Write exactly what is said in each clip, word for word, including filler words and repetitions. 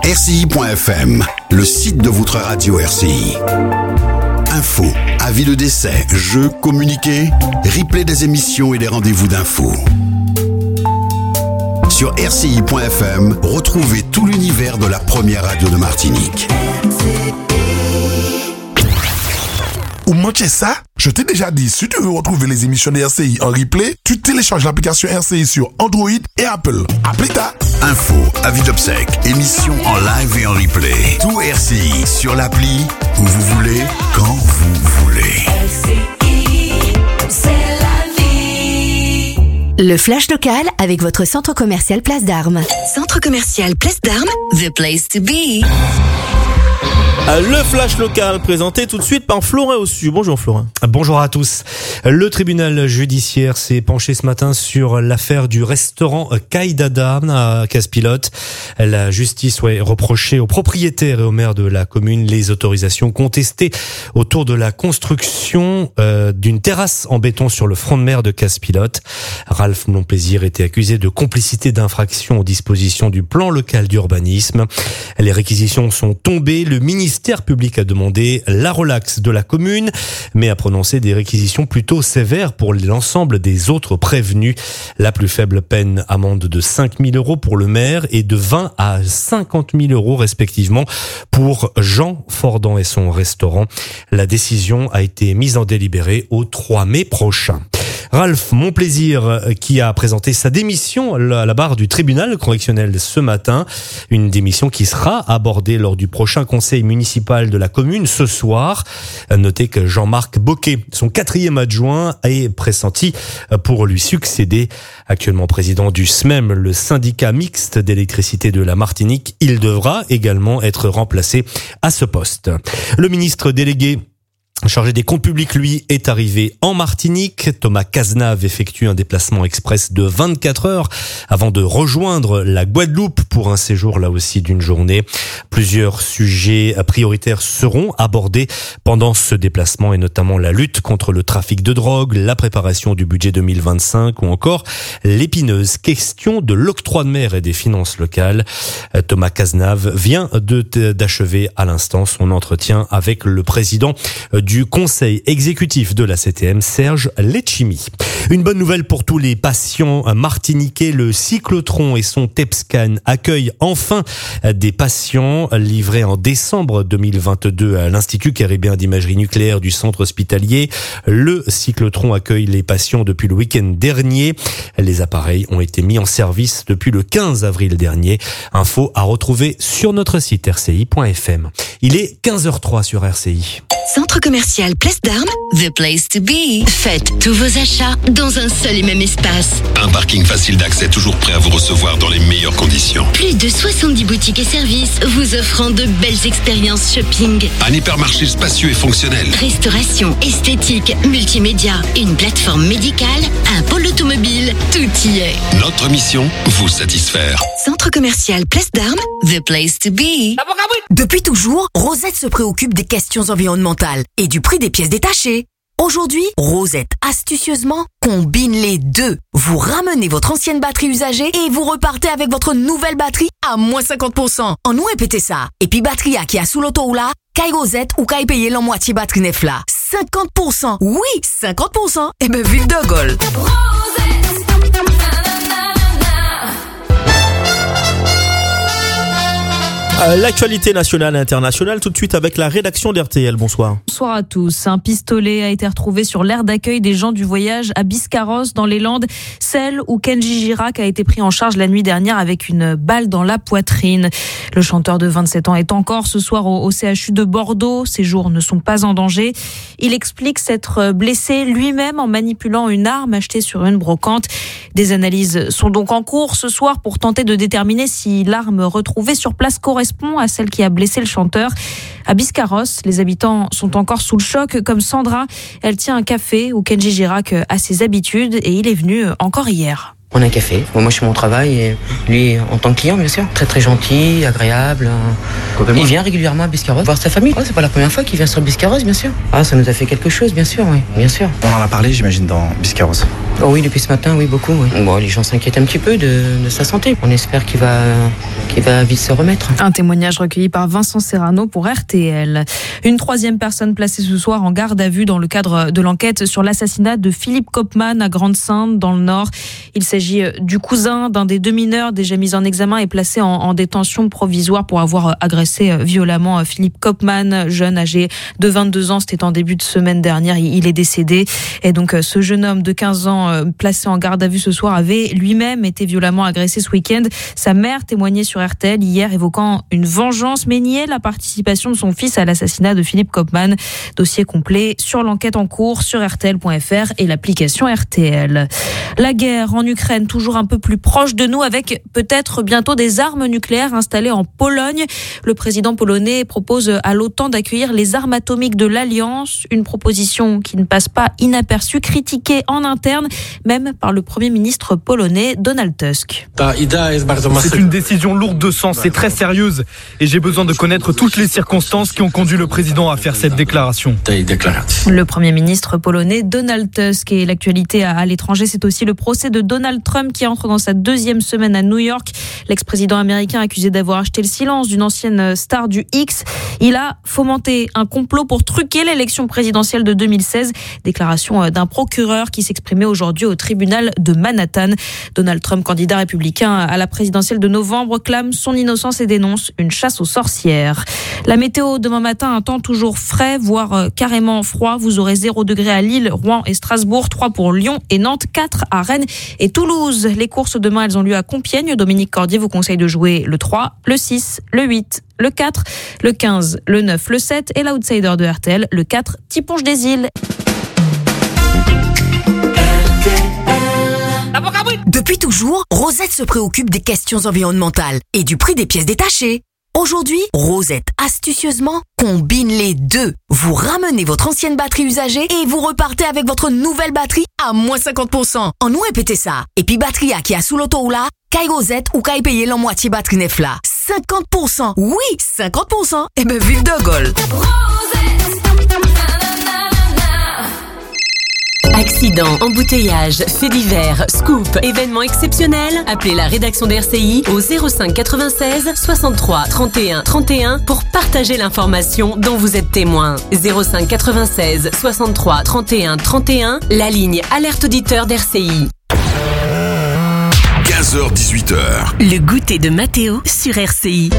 R C I point F M, le site de votre radio R C I. Infos, avis de décès, jeux, communiqués, replay des émissions et des rendez-vous d'infos. Sur R C I point F M, retrouvez tout l'univers de la première radio de Martinique. Ou manquez ça? Je t'ai déjà dit, si tu veux retrouver les émissions de R C I en replay, tu télécharges l'application R C I sur Android et Apple. À plus tard. Infos, avis d'obsèques, émissions en live et en replay. Tout R C I sur l'appli, où vous voulez, quand vous voulez. R C I, c'est la vie. Le flash local avec votre centre commercial Place d'Armes. Centre commercial Place d'Armes, the place to be. Le flash local présenté tout de suite par Florin Ossu. Bonjour Florin. Bonjour à tous. Le tribunal judiciaire s'est penché ce matin sur l'affaire du restaurant Caïdada à Casse-Pilote. La justice ouais, reprochait aux propriétaires et au maire de la commune les autorisations contestées autour de la construction euh, d'une terrasse en béton sur le front de mer de Casse-Pilote. Ralph Monplaisir était accusé de complicité d'infraction aux dispositions du plan local d'urbanisme. Les réquisitions sont tombées. Le ministère Le ministère public a demandé la relaxe de la commune, mais a prononcé des réquisitions plutôt sévères pour l'ensemble des autres prévenus. La plus faible peine, amende de cinq mille euros pour le maire et de vingt à cinquante mille euros respectivement pour Jean Fordan et son restaurant. La décision a été mise en délibéré au trois mai prochain. Ralph Monplaisir qui a présenté sa démission à la barre du tribunal correctionnel ce matin. Une démission qui sera abordée lors du prochain conseil municipal de la commune ce soir. Notez que Jean-Marc Boquet, son quatrième adjoint, est pressenti pour lui succéder. Actuellement président du S M E M, le syndicat mixte d'électricité de la Martinique, il devra également être remplacé à ce poste. Le ministre délégué chargé des comptes publics, lui, est arrivé en Martinique. Thomas Cazenave effectue un déplacement express de vingt-quatre heures avant de rejoindre la Guadeloupe pour un séjour là aussi d'une journée. Plusieurs sujets prioritaires seront abordés pendant ce déplacement et notamment la lutte contre le trafic de drogue, la préparation du budget deux mille vingt-cinq ou encore l'épineuse question de l'octroi de mer et des finances locales. Thomas Cazenave vient de, d'achever à l'instant son entretien avec le président du du conseil exécutif de la C T M, Serge Letchimy. Une bonne nouvelle pour tous les patients martiniquais, le cyclotron et son T E P scan accueillent enfin des patients livrés en décembre deux mille vingt-deux à l'Institut caribéen d'imagerie nucléaire du centre hospitalier. Le cyclotron accueille les patients depuis le week-end dernier. Les appareils ont été mis en service depuis le quinze avril dernier. Info à retrouver sur notre site R C I point F M. Il est quinze heures zéro trois sur R C I. Centre commercial Place d'Armes, the place to be. Faites tous vos achats dans un seul et même espace. Un parking facile d'accès toujours prêt à vous recevoir dans les meilleures conditions. Plus de soixante-dix boutiques et services vous offrant de belles expériences shopping. Un hypermarché spacieux et fonctionnel. Restauration, esthétique, multimédia, une plateforme médicale, un pôle automobile, tout y est. Notre mission, vous satisfaire. Centre commercial Place d'Armes, the place to be. Depuis toujours, Rosette se préoccupe des questions environnementales et du prix des pièces détachées. Aujourd'hui, Rosette, astucieusement, combine les deux. Vous ramenez votre ancienne batterie usagée et vous repartez avec votre nouvelle batterie à moins cinquante pour cent. En nous répétez ça. Et puis batterie qui a sous l'auto ou là, caille Rosette ou caille payer la moitié batterie neuf là. cinquante pour cent. Oui, cinquante pour cent. Et ben vive de Gaulle. L'actualité nationale et internationale, tout de suite avec la rédaction d'R T L. Bonsoir. Bonsoir à tous. Un pistolet a été retrouvé sur l'aire d'accueil des gens du voyage à Biscarrosse, dans les Landes, celle où Kenji Girac a été pris en charge la nuit dernière avec une balle dans la poitrine. Le chanteur de vingt-sept ans est encore ce soir au, au C H U de Bordeaux. Ses jours ne sont pas en danger. Il explique s'être blessé lui-même en manipulant une arme achetée sur une brocante. Des analyses sont donc en cours ce soir pour tenter de déterminer si l'arme retrouvée sur place correspond à celle qui a blessé le chanteur. À Biscarrosse, les habitants sont encore sous le choc, comme Sandra. Elle tient un café où Kenji Girac a ses habitudes et il est venu encore hier. On a un café. Moi, je suis mon travail et lui, en tant que client, bien sûr. Très, très gentil, agréable. Il vient régulièrement à Biscarrosse voir sa famille. Oh, c'est pas la première fois qu'il vient sur Biscarrosse, bien sûr. Ah, ça nous a fait quelque chose, bien sûr, oui, bien sûr. On en a parlé, j'imagine, dans Biscarrosse. Oh oui, depuis ce matin, oui, beaucoup, oui. Bon, les gens s'inquiètent un petit peu de, de sa santé. On espère qu'il va, qu'il va vite se remettre. Un témoignage recueilli par Vincent Serrano pour R T L. Une troisième personne placée ce soir en garde à vue dans le cadre de l'enquête sur l'assassinat de Philippe Kopman à Grande-Synthe dans le Nord. Il s'agit du cousin d'un des deux mineurs déjà mis en examen et placé en, en détention provisoire pour avoir agressé violemment Philippe Kopman, jeune âgé de vingt-deux ans. C'était en début de semaine dernière. Il est décédé. Et donc, ce jeune homme de quinze ans placé en garde à vue ce soir avait lui-même été violemment agressé ce week-end. Sa mère témoignait sur R T L hier évoquant une vengeance mais niait la participation de son fils à l'assassinat de Philippe Kopman. Dossier complet sur l'enquête en cours sur R T L point F R et l'application R T L. La guerre en Ukraine, toujours un peu plus proche de nous avec peut-être bientôt des armes nucléaires installées en Pologne. Le président polonais propose à l'OTAN d'accueillir les armes atomiques de l'Alliance. Une proposition qui ne passe pas inaperçue, critiquée en interne, même par le premier ministre polonais Donald Tusk. C'est une décision lourde de sens et très sérieuse. Et j'ai besoin de connaître toutes les circonstances qui ont conduit le président à faire cette déclaration. Le premier ministre polonais Donald Tusk. Et l'actualité à l'étranger, c'est aussi le procès de Donald Trump qui entre dans sa deuxième semaine à New York. L'ex-président américain accusé d'avoir acheté le silence d'une ancienne star du X. Il a fomenté un complot pour truquer l'élection présidentielle de deux mille seize. Déclaration d'un procureur qui s'exprimait aujourd'hui au tribunal de Manhattan. Donald Trump, candidat républicain à la présidentielle de novembre, clame son innocence et dénonce une chasse aux sorcières. La météo demain matin, un temps toujours frais, voire carrément froid. Vous aurez zéro degré à Lille, Rouen et Strasbourg, trois pour Lyon et Nantes, quatre à Rennes et Toulouse. Les courses demain, elles ont lieu à Compiègne. Dominique Cordier vous conseille de jouer le trois, le six, le huit, le quatre, le quinze, le neuf, le sept et l'outsider de R T L, le quatre, Tiponge des Îles. Depuis toujours, Rosette se préoccupe des questions environnementales et du prix des pièces détachées. Aujourd'hui, Rosette, astucieusement, combine les deux. Vous ramenez votre ancienne batterie usagée et vous repartez avec votre nouvelle batterie à moins cinquante pour cent. En nous répétez ça. Et puis batterie qui a sous l'auto ou là, Kai Rosette ou Kai payer la moitié batterie neuf là. cinquante pour cent. Oui, cinquante pour cent. Et ben vive de Gaulle. Accident, embouteillage, faits divers, scoop, événements exceptionnels. Appelez la rédaction d'R C I au zéro cinq quatre-vingt-seize soixante-trois trente et un trente et un pour partager l'information dont vous êtes témoin. zéro cinq quatre-vingt-seize soixante-trois trente et un trente et un, la ligne alerte auditeur d'R C I. quinze heures dix-huit heures. Le goûter de Mathéo sur R C I.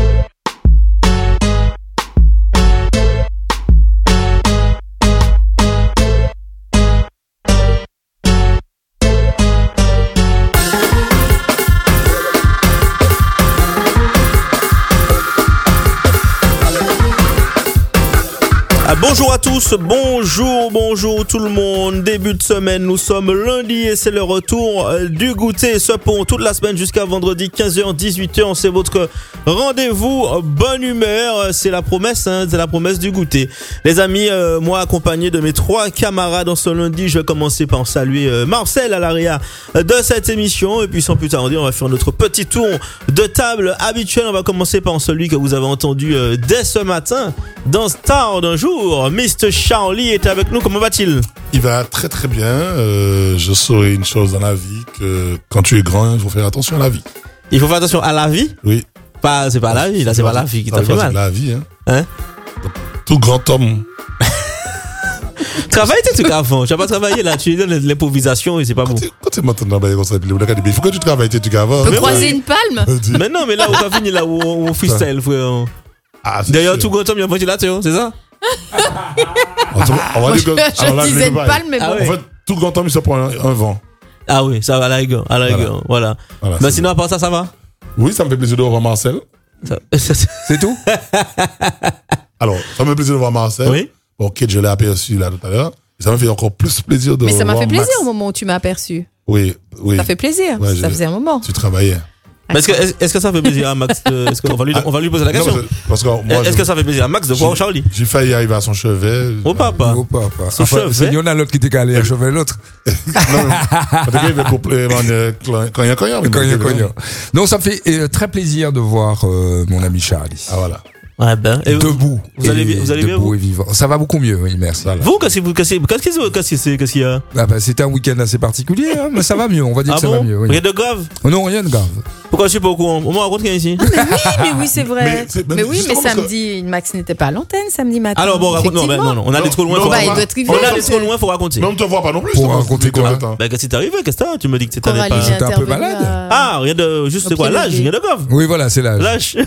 Bonjour à tous, bonjour, bonjour tout le monde. Début de semaine, nous sommes lundi et c'est le retour du goûter. Ce pont toute la semaine jusqu'à vendredi quinze heures dix-huit heures. C'est votre rendez-vous bonne humeur. C'est la promesse, hein, c'est la promesse du goûter. Les amis, euh, moi accompagné de mes trois camarades en ce lundi, je vais commencer par saluer euh, Marcel à l'arrière de cette émission. Et puis sans plus tarder, on va faire notre petit tour de table habituel. On va commencer par celui que vous avez entendu euh, dès ce matin dans Star d'un jour. mister Charlie est avec nous, comment va-t-il? Il va très très bien. Euh, je saurai une chose dans la vie, que quand tu es grand, il faut faire attention à la vie. Il faut faire attention à la vie? Oui. Pas, c'est pas la vie, là c'est pas la vie qui t'a fait mal. C'est la vie, hein. Hein? Tout grand homme. Travaille tes trucs avant. Tu n'as pas travaillé là, tu es dans l'improvisation et c'est pas bon. Quand tu m'entends travailler comme ça, il faut que tu travailles tes trucs avant. Tu peux croiser une palme? Mais non, mais là, on va finir là où on freestyle, frère. Ah, d'ailleurs, tout grand homme, il y a un ventilateur, c'est ça? On va dire que, je alors là, disais une palme, mais bon. Ah ouais. En fait, tout grand homme, il se prend un, un vent. Ah oui, ça va à la rigueur, à la rigueur, voilà. voilà. Bah sinon, à part ça, ça va? Oui, ça me fait plaisir de revoir Marcel. Ça... c'est tout? Alors, ça me fait plaisir de voir Marcel. Oui. Bon, Kate, je l'ai aperçu là tout à l'heure. Ça me fait encore plus plaisir de mais revoir ça m'a fait plaisir Max. au moment où tu m'as aperçu. Oui, oui. Ça fait plaisir, ouais, ça faisait un moment. Tu travaillais. Mais est-ce que, est-ce que ça fait plaisir à Max de, est-ce qu'on va lui, on va lui poser la question? Non, parce que, parce que moi, est-ce je, que ça fait plaisir à Max de voir Charlie? J'ai failli arriver à son chevet. Au papa. Au papa. Son enfin, chevet. Il y en a l'autre qui était calé à chevet l'autre. Non, parce qu'il va couper quand il y a quand il y a. Non, ça me fait euh, très plaisir de voir euh, mon ami Charlie. Ah voilà. Ouais, ben. Et debout. Vous allez bien, vous allez bien, debout vous et vivant. Ça va beaucoup mieux, oui, merci. Voilà. Vous, qu'est-ce que vous, qu'est-ce que, qu'est-ce que, qu'est-ce que c'est, qu'est-ce qu'il y a? Ah bah, c'était un week-end assez particulier, hein, mais ça va mieux, on va dire ah que ça bon va mieux. Oui. Rien de grave? Non, rien de grave. Pourquoi je suis pas au courant? On m'a raconté rien ici. Mais oui, mais oui, c'est vrai. Mais c'est- Mais, mais oui, mais justement, parce samedi, Max n'était pas à l'antenne samedi matin. Alors bon, raconte, non, ben, non, non, on allait trop loin, Non, faut bah, raconter. il doit être arrivé, On allait parce trop que- loin, faut raconter. Mais on ne te voit pas non plus. Pour justement, raconter ce quoi week-end, hein. Bah, qu'est-ce qui t'est arrivé? Qu'est-ce que t'as? Tu me dis que c'était Coralie pas. est J'étais un peu intervenue malade. à- Ah, rien de, juste Au quoi, pied l'âge, levé. rien de grave. Oui, voilà, c'est l'âge. L'âge.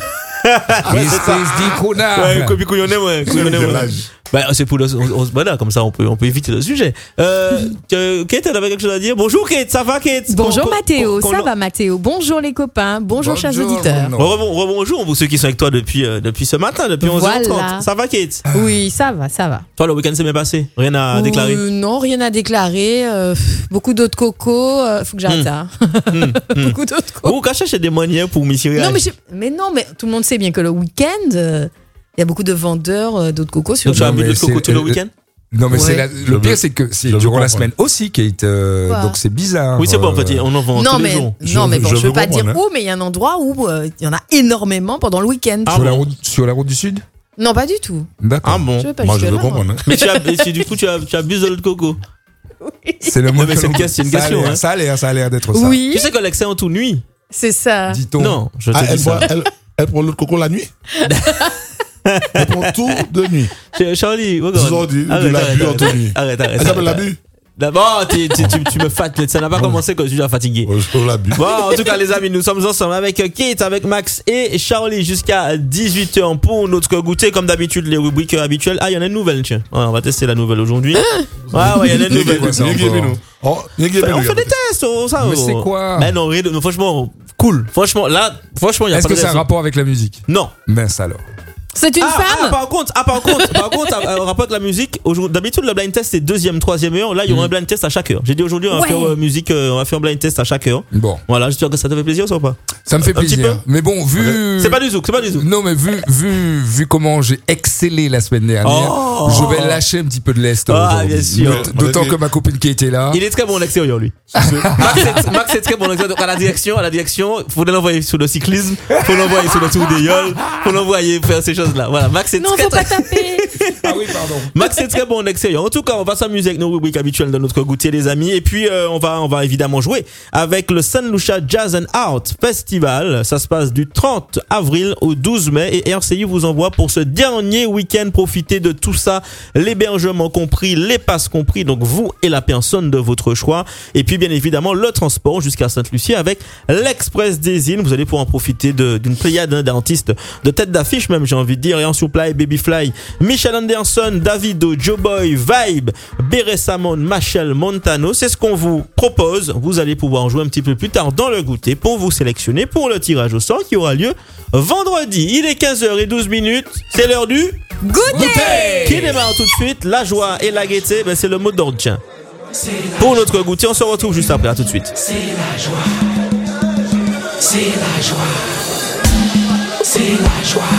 Espèce d'icônard. Ouais, copie couillonné, ouais. couillonné, Quel ouais. âge? Bah, c'est pour le, on, on, voilà, comme ça, on peut, on peut éviter le sujet. Euh, que- Kate, elle avait quelque chose à dire. Bonjour, Kate, ça va, Kate? Bonjour Qu'on- Mathéo, qu'on- ça qu'on- va Mathéo. Bonjour les copains, bonjour, chers Bonjour, auditeurs. non. Rebon- Rebonjour pour ceux qui sont avec toi depuis, euh, depuis ce matin, depuis onze heures trente. Voilà. Ça va, Kate? Oui, ça va, ça va. Toi, le week-end s'est bien passé? Rien à déclarer? Euh, non, rien à déclarer. euh, beaucoup d'eau de coco. euh, faut que j'arrête Hmm. ça. hein. Beaucoup d'eau de coco. Vous cachez chez des moyens pour Miss Réal. Non, mais, je- mais non, mais tout le monde sait bien que le week-end, euh, il y a beaucoup de vendeurs euh, d'eau de coco sur Donc, tu as Non, bu mais de coco c'est- tout le euh, week-end? Non, mais Ouais. c'est la- Je le pire, veux- c'est que c'est je veux durant la comprendre. semaine aussi, Kate. euh, Quoi donc c'est bizarre. Oui, c'est bon, en euh, fait, on en vend Non, tous les mais, jours. non, mais bon, je je, veux veux pas dire comprendre, où, mais il y a un endroit où euh, il y en a énormément pendant le week-end. Ah sur, la bon route, sur la route du Sud. Non, pas du tout. D'accord. Ah bon? Je veux pas Moi, je jusque veux là, comprendre. hein. Mais tu as, et si du coup, tu as, tu as bu de l'eau de coco. C'est le Non, mot mais que c'est une l'on- question, c'est une ça a question, l'air- hein. Ça a l'air, ça a l'air d'être ça. Oui, Tu sais que l'excès en tout nuit? c'est ça. Dit-on. Non, je te Ah, dis elle, ça. boit- elle, elle prend l'eau de coco la nuit. Elle prend tout de nuit. Ch- Charlie, regarde. Ils ont dit de Arrête, l'abus arrête, en arrête, nuit. Arrête, arrête. Elle s'appelle arrête. l'abus. D'abord, tu, tu, tu, tu me fatigues. Ça n'a pas commencé que je suis déjà fatigué. Ouais, je l'abus. Bon, en tout cas, les amis, nous sommes ensemble avec Kate, avec Max et Charlie jusqu'à dix-huit heures pour notre goûter. Comme d'habitude, les rubriques habituelles. Ah, il y en a une nouvelle, tiens. Ouais, on va tester la nouvelle aujourd'hui. Ouais, ouais, il y en a une Y'a nouvelle. quoi, ça, encore Oh, y'a qui est On venu, fait des tests, oh, ça. Mais oh. c'est quoi Mais non, rien de- non, franchement, cool. Franchement, là, franchement, il y a Est-ce pas que de ça a un raison. rapport avec la musique? Non. Mince alors. C'est une ah, femme. ah, par contre, ah, par contre, par contre, en rapport avec la musique, aujourd'hui- d'habitude, le blind test, c'est deuxième, troisième heure. Là, il y aura un blind test à chaque heure. J'ai dit aujourd'hui, on va Ouais. faire euh, musique, euh, on va faire un blind test à chaque heure. Bon, Voilà, j'espère que ça te fait plaisir, ça ou pas? ça me fait Un petit plaisir. peu Mais bon, vu. C'est pas du zouk, c'est pas du zouk. Non, mais vu, vu, vu comment j'ai excellé la semaine dernière, Oh. je vais lâcher un petit peu de l'est Ah, aujourd'hui. bien sûr. D'aut- D'autant que ma copine qui était là. Il est très bon en extérieur, lui. Max est, Max est très bon en extérieur. Donc, à la direction, à la direction, faut l'envoyer sur le cyclisme, faut l'envoyer sur le tour des yoles, faut l'envoyer faire ces choses-là. Voilà, Max est Non, très, faut pas très, taper. Ah oui, pardon. Max est très bon en extérieur. En tout cas, on va s'amuser avec nos rubriques habituelles de notre goûter, les amis. Et puis, euh, on va, on va évidemment jouer avec le Saint Lucia Jazz and Art Festival. Ça se passe du trente avril au douze mai et R C I vous envoie pour ce dernier week-end. Profitez de tout ça, l'hébergement compris, les passes compris. Donc, vous et la personne de votre choix. Et puis, bien évidemment, le transport jusqu'à Sainte-Lucie avec l'Express des Îles. Vous allez pouvoir en profiter de- d'une pléiade hein, d'artistes de tête d'affiche même, j'ai envie de dire. Et en supply, Babyfly, Michel Anderson, Davido, Joe Boy, Vibe, Bere Samon, Machel Montano. C'est ce qu'on vous propose. Vous allez pouvoir jouer un petit peu plus tard dans le goûter pour vous sélectionner pour le tirage au sort qui aura lieu vendredi. Il est quinze heures douze minutes. C'est l'heure du Goûter. qui démarre tout de suite. La joie et la gaieté, ben c'est le mot d'ordre. Tiens. Pour notre goûter, on se retrouve juste après. À tout de suite. C'est la joie. C'est la joie. C'est la joie.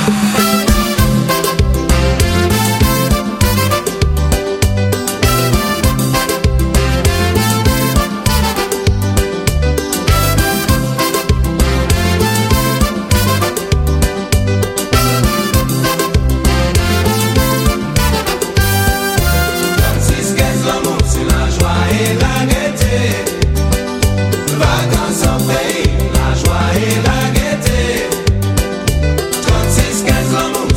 Vacances en pays, la joie et la gaieté. trente-six quinze l'amour.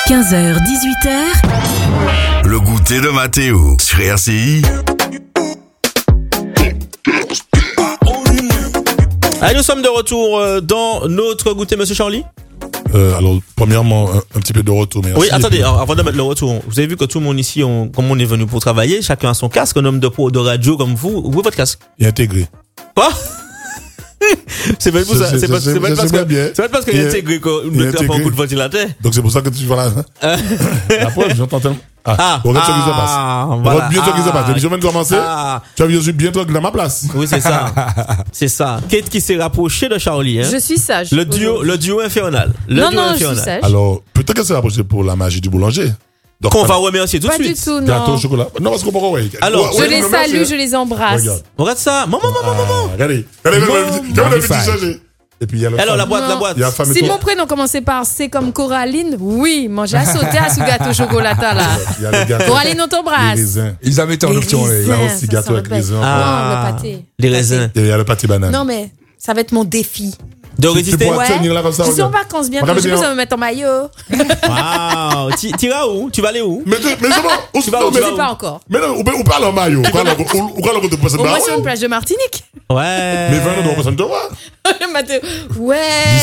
quinze heures dix-huit heures. Le goûter de Mathéo sur R C I. Allez, nous sommes de retour euh, dans notre goûter, Monsieur Charlie. Euh, alors, premièrement, un, un petit peu de retour. Merci. Oui, attendez, alors, avant de mettre le retour, vous avez vu que tout le monde ici, on, comme on est venu pour travailler, chacun a son casque, un homme de pro de radio comme vous, où est votre casque? Il est intégré. Quoi? C'est pas pour ça, c'est pas, c'est pas parce que, bien. c'est pas parce qu'il est intégré qu'on ne fait pas un coup de ventilateur. Donc c'est pour ça que tu vas là. Hein? La preuve, j'entends tellement. Ah, ah, regarde ce qui se ah, passe. voilà. Regarde bien ce qui se passe. L'émission vient de commencer. Ah. Tu as vu, je suis bien tranquille à ma place. Oui, c'est ça. C'est ça. Kate qui s'est rapproché de Charlie, hein. Je suis sage. Le duo, le duo infernal. Le non, duo non, infernal. je suis sage. Alors, peut-être que c'est rapproché pour la magie du boulanger. Donc, qu'on va remercier tout de pas suite. Du tout, non. Gâteau au chocolat. Non, parce qu'on peut ouais. Alors, je les salue, je les embrasse. Regarde. Regarde ça. Maman, maman, maman. Regardez. Regardez le petit changé. Et puis il y a le Alors, femme. la boîte, non. la boîte. Il y a femme et Si toi. mon prénom commençait par C comme Coraline, oui, manger à sauter à ce gâteau chocolatin là. Il y a le gâteau. Coraline, on t'embrasse. Les raisins. Ils avaient en Les option. raisins. Il y a aussi ça gâteau sent avec le raisins. Ah. Non, le pâté. Les raisins. Et il y a le pâté banane. Non, mais ça va être mon défi. De Tu- tu résister. pourras tenir là comme ça. Je suis en regarde. vacances bientôt. Regarde Je bien. peux me mettre en maillot. Waouh. Tu tu vas où? Tu vas aller où? Mais, mais comment? On Tu vas non, où, mais- tu vas Je sais pas encore. Mais non, on peut- on parle en maillot. On parle en on parle en côté de personne. Au moins sur une plage de Martinique. Ouais. Mais vingt ans, personne te voit. Mathéo. Ouais.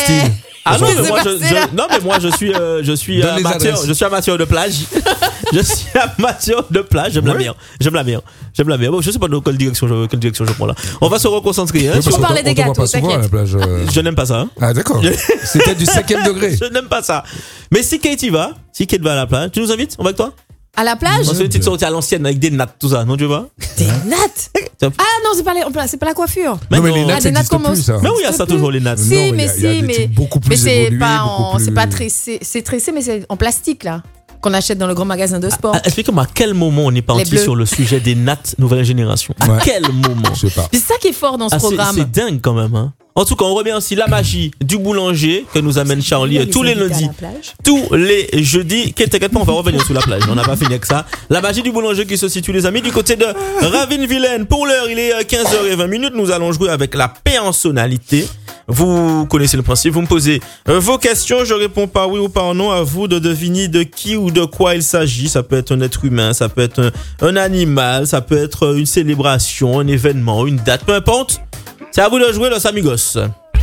Ah non, Qu'est-ce mais qui moi, s'est je, passé, là je- non, mais moi, je suis, euh, je suis Donne les amateur, adresses. je suis amateur de plage. Je suis amateur de plage. J'aime la Ouais. mer. J'aime la mer. J'aime la mer. Bon, je sais pas dans quelle direction je, quelle direction je prends là. On va se reconcentrer, hein. Oui, sur- parce qu'on parlait t'en- des on t'en voit gâteaux, pas souvent à la plage. euh. Je n'aime pas ça, hein. Ah, d'accord. C'était du cinquième degré. Je n'aime pas ça. Mais si Kate y va, si Kate va à la plage, tu nous invites? On va avec toi? À la plage. On se fait une petite sortie à l'ancienne avec des nattes, tout ça, non, tu vois? Des nattes. Ah non, c'est pas, les- c'est pas la coiffure. Mais Non, mais non. les Ah, nattes, des ça nattes n'existe comme plus, ça. Mais oui, il y a ça toujours, les nattes. Si, Non, il y mais a- il y a si, des mais trucs beaucoup plus mais c'est évolués, pas beaucoup en, plus- c'est pas tressé, c'est tressé, mais c'est en plastique là qu'on achète dans le grand magasin de sport. Ah, explique-moi à quel moment on est parti bleus. sur le sujet des nattes nouvelle génération. À Ouais. quel moment? Je sais pas. C'est ça qui est fort dans ce Ah, c'est- programme. C'est dingue quand même, hein. En tout cas, on remercie la magie du boulanger que nous amène Charlie Les tous les invités à lundis, la plage. tous les jeudis. Qu'est- T'inquiète pas, on va revenir sur la plage. On n'a pas fini avec ça. La magie du boulanger qui se situe, les amis, du côté de Ravine-Vilaine. Pour l'heure, il est quinze heures vingt. Nous allons jouer avec la personnalité. Vous connaissez le principe. Vous me posez euh, vos questions. Je réponds par oui ou par non. À vous de deviner de qui ou de quoi il s'agit. Ça peut être un être humain, ça peut être un, un animal, ça peut être une célébration, un événement, une date, peu importe. C'est à vous de jouer, los amigos.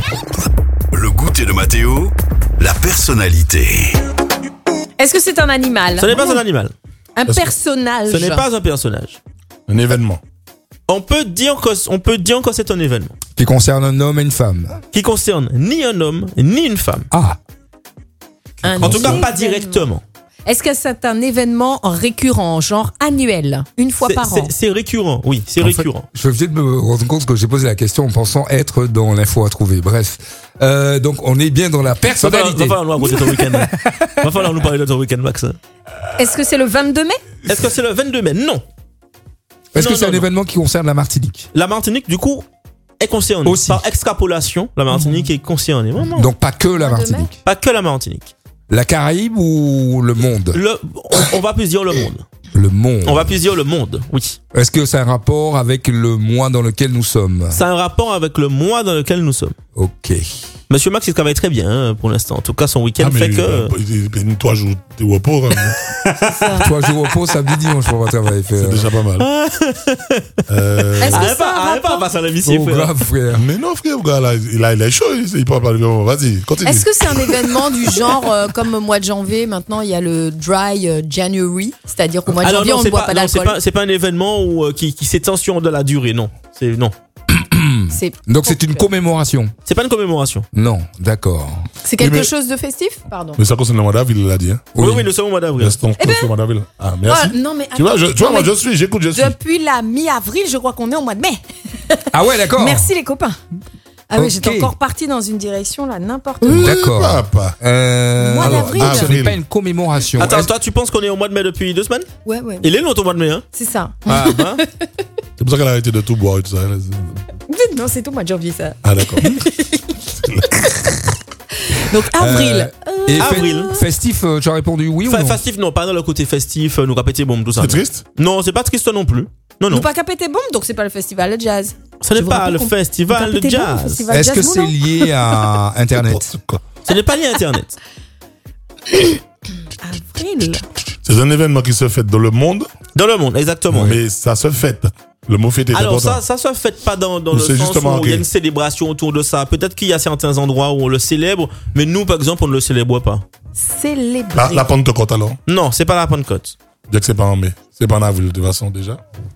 Le goûter de Mathéo, la personnalité. Est-ce que c'est un animal? Ce n'est pas un animal. Un personnage. Ce n'est pas un personnage. Un événement. On peut dire que, on peut dire que c'est un événement Qui concerne un homme et une femme. qui concerne ni un homme ni une femme. Ah, Un En tout cas, pas événement. directement. Est-ce que c'est un événement récurrent, genre annuel, une fois C'est- par an? c'est- C'est récurrent, oui, c'est en fait, récurrent. je viens de me rendre compte que j'ai posé la question en pensant être dans l'info à trouver. Bref. Euh, donc, on est bien dans la Va falloir, va personnalité. falloir nous raconter ton week-end. Va falloir nous parler de ton week-end, Max. Est-ce que c'est le vingt-deux mai? Est-ce que c'est le vingt-deux mai? Non. Est-ce que Non, c'est non, un non. événement qui concerne la Martinique? La Martinique, du coup, est concernée. Aussi. Par extrapolation, la Martinique est concernée. Non, non. Donc, pas que la Mois de mai. Martinique. Pas que la Martinique. La Caraïbe ou le monde? Le, on, on va plus dire le monde. Le monde. On va plus dire le monde, oui. Est-ce que c'est un rapport avec le mois dans lequel nous sommes? Ça a un rapport avec le mois dans lequel nous sommes. Ok. Monsieur Max, il travaille très bien hein, pour l'instant. En tout cas, son week-end Ah, mais fait il- que... il- il- il- Trois jours de repos, hein. Trois jours au repos, samedi, dimanche pour votre travail. C'est déjà pas mal. Euh, Est-ce que Arrête ça a pas, un arrête pas à rapport- passer à l'émission, Oh, frère. grave, frère. Mais non, frère, le gars, là, il a, il a chaud, il, il peut pas parler. Vas-y, continue. Est-ce que c'est un événement du genre, euh, comme au mois de janvier, maintenant il y a le dry euh, January, c'est-à-dire qu'au mois de Alors janvier non, on c'est ne boit pas, pas non, c'est d'alcool. pas, c'est pas un événement où, euh, qui, qui s'étend sur de la durée, non. C'est, non. C'est Donc, c'est une commémoration? C'est pas une commémoration. Non, d'accord. c'est quelque Oui, mais- chose de festif? Pardon. Mais ça concerne le mois d'avril, il l'a dit. Hein. Oui, oui, nous sommes au mois d'avril. Restons Eh ben- au mois d'avril. Ah, merci. Oh, non, mais Tu vois, je, tu vois attends, moi, mais je suis, j'écoute, je suis. Depuis la mi-avril, je crois qu'on est au mois de mai. Ah ouais, d'accord. Merci les copains. Ah oui, Ok. j'étais encore partie dans une direction là, n'importe quoi. D'accord. Papa. Euh, Mois alors, d'avril. donc, ce n'est Avril. pas une commémoration. Attends, Est-ce- toi, tu penses qu'on est au mois de mai depuis deux semaines? Ouais, ouais. Il est long ton mois de mai, hein? C'est ça. Ah, bah. C'est pour ça qu'elle a arrêté de tout boire et tout ça. Non, c'est tout mois de janvier ça. Ah, d'accord. Donc avril. Euh, et fe- Avril. festif, euh, tu as répondu oui ou Fa- non? festif, non, pas dans le côté festif, euh, nous répéter bon, tout ça. C'est triste? Non, c'est pas triste non plus. Non, non. Nous pas qu'à péter bombe, donc c'est pas le festival de jazz. Ce n'est Je vous pas rappelle le qu'on- festival on de peut péter bombe, jazz. festival Est-ce jazz que c'est Moulin. lié à Internet? Ce n'est pas lié à Internet. avril. C'est un événement qui se fait dans le monde. Dans le monde, exactement. Mais ça se fête. Le mot fête est Alors important. ça, ça se fait pas dans, dans le C'est sens justement, où il y a ok. une célébration autour de ça. Peut-être qu'il y a certains endroits où on le célèbre, mais nous, par exemple, on ne le célèbre pas. Célébrer. La, la Pentecôte alors? Non, c'est pas la Pentecôte. Dire que c'est pas en mai. C'est pas en avril de toute façon déjà.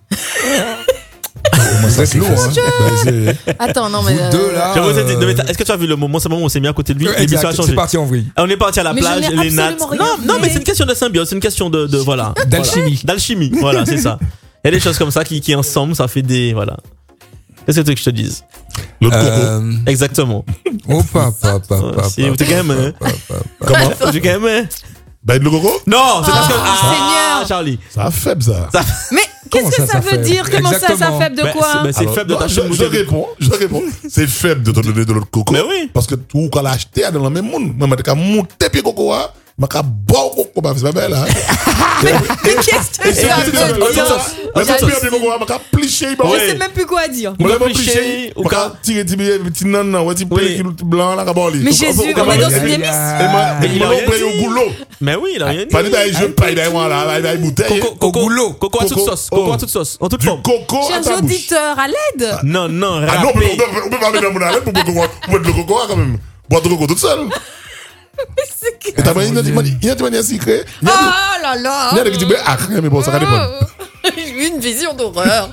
C'est lourd, hein. Ben, c'est- Attends, non, mais. Vous euh, deux, là. Je vous ai dit, euh, non, mais t'as- est-ce que tu as vu le moment, ce moment où on s'est mis à côté de lui? Exact, L'émission a changé. c'est parti en vrille. On est parti à la Mais je plage, n'ai les nattes. absolument rien Non, non, fait. mais c'est une question de symbiose, c'est une question de, de voilà. D'alchimie. Voilà. D'alchimie, voilà, c'est ça. Il y a des choses comme ça qui, qui ensemble, ça fait des, voilà. Qu'est-ce que tu veux que je te dise? L'autre Euh, Exactement. Oh, papa, papa. Si, tu quand même, hein. Comment? Tu quand même, hein. Ben le coco? Non, c'est parce que, Oh, ah, Seigneur. Charlie. Ça faible ça. Ça- Mais qu'est-ce Comment que ça, ça, ça veut fait dire? Comment ça, ça Exactement. faible de Ben, quoi? c'est- ben, c'est Alors, faible de non, ta je, chaîne je bouteille. réponds, je réponds. C'est faible de te donner de l'autre coco. Mais oui. Parce que tout quand l'acheter dans le même monde, moi je monter pied coco hein, je ka bon coco bah c'est pas belle hein. Mais qu'est-ce que Et tu c'est as c'est- de c'est- dire? Mais J'ai- c'est pied coco je ka plicher bah. Je sais même plus quoi dire. Moi Ou je ka plicher, plicher ou ou ka- ka tirer petit petit nan nan ouais petit Oui. petit blanc là ka boli. Mais Jésus, on est dans une émission. Et moi Mais et il a moi rien on paye dit. au goulot. Mais oui, il a rien dit. Pas d'ailleurs je paye d'ailleurs moi là d'ailleurs bouteille. Coco, coco, goulot. coco à toute Coco. sauce. Coco à Oh. toute sauce. En toute Du forme. coco à Chers ta bouche. auditeurs, à l'aide. Non, non, Ah non, mais râpé. on peut, on peut pas mettre dans mon arrêt pour boire le coco, pour boire le coco quand même. Boire du coco toute seule. Et t'as pas une autre manière, une autre manière secrète. Il y a des- Oh là là. il y a des qui disent, ah, mais bon, ça va dépendre. J'ai eu une vision d'horreur.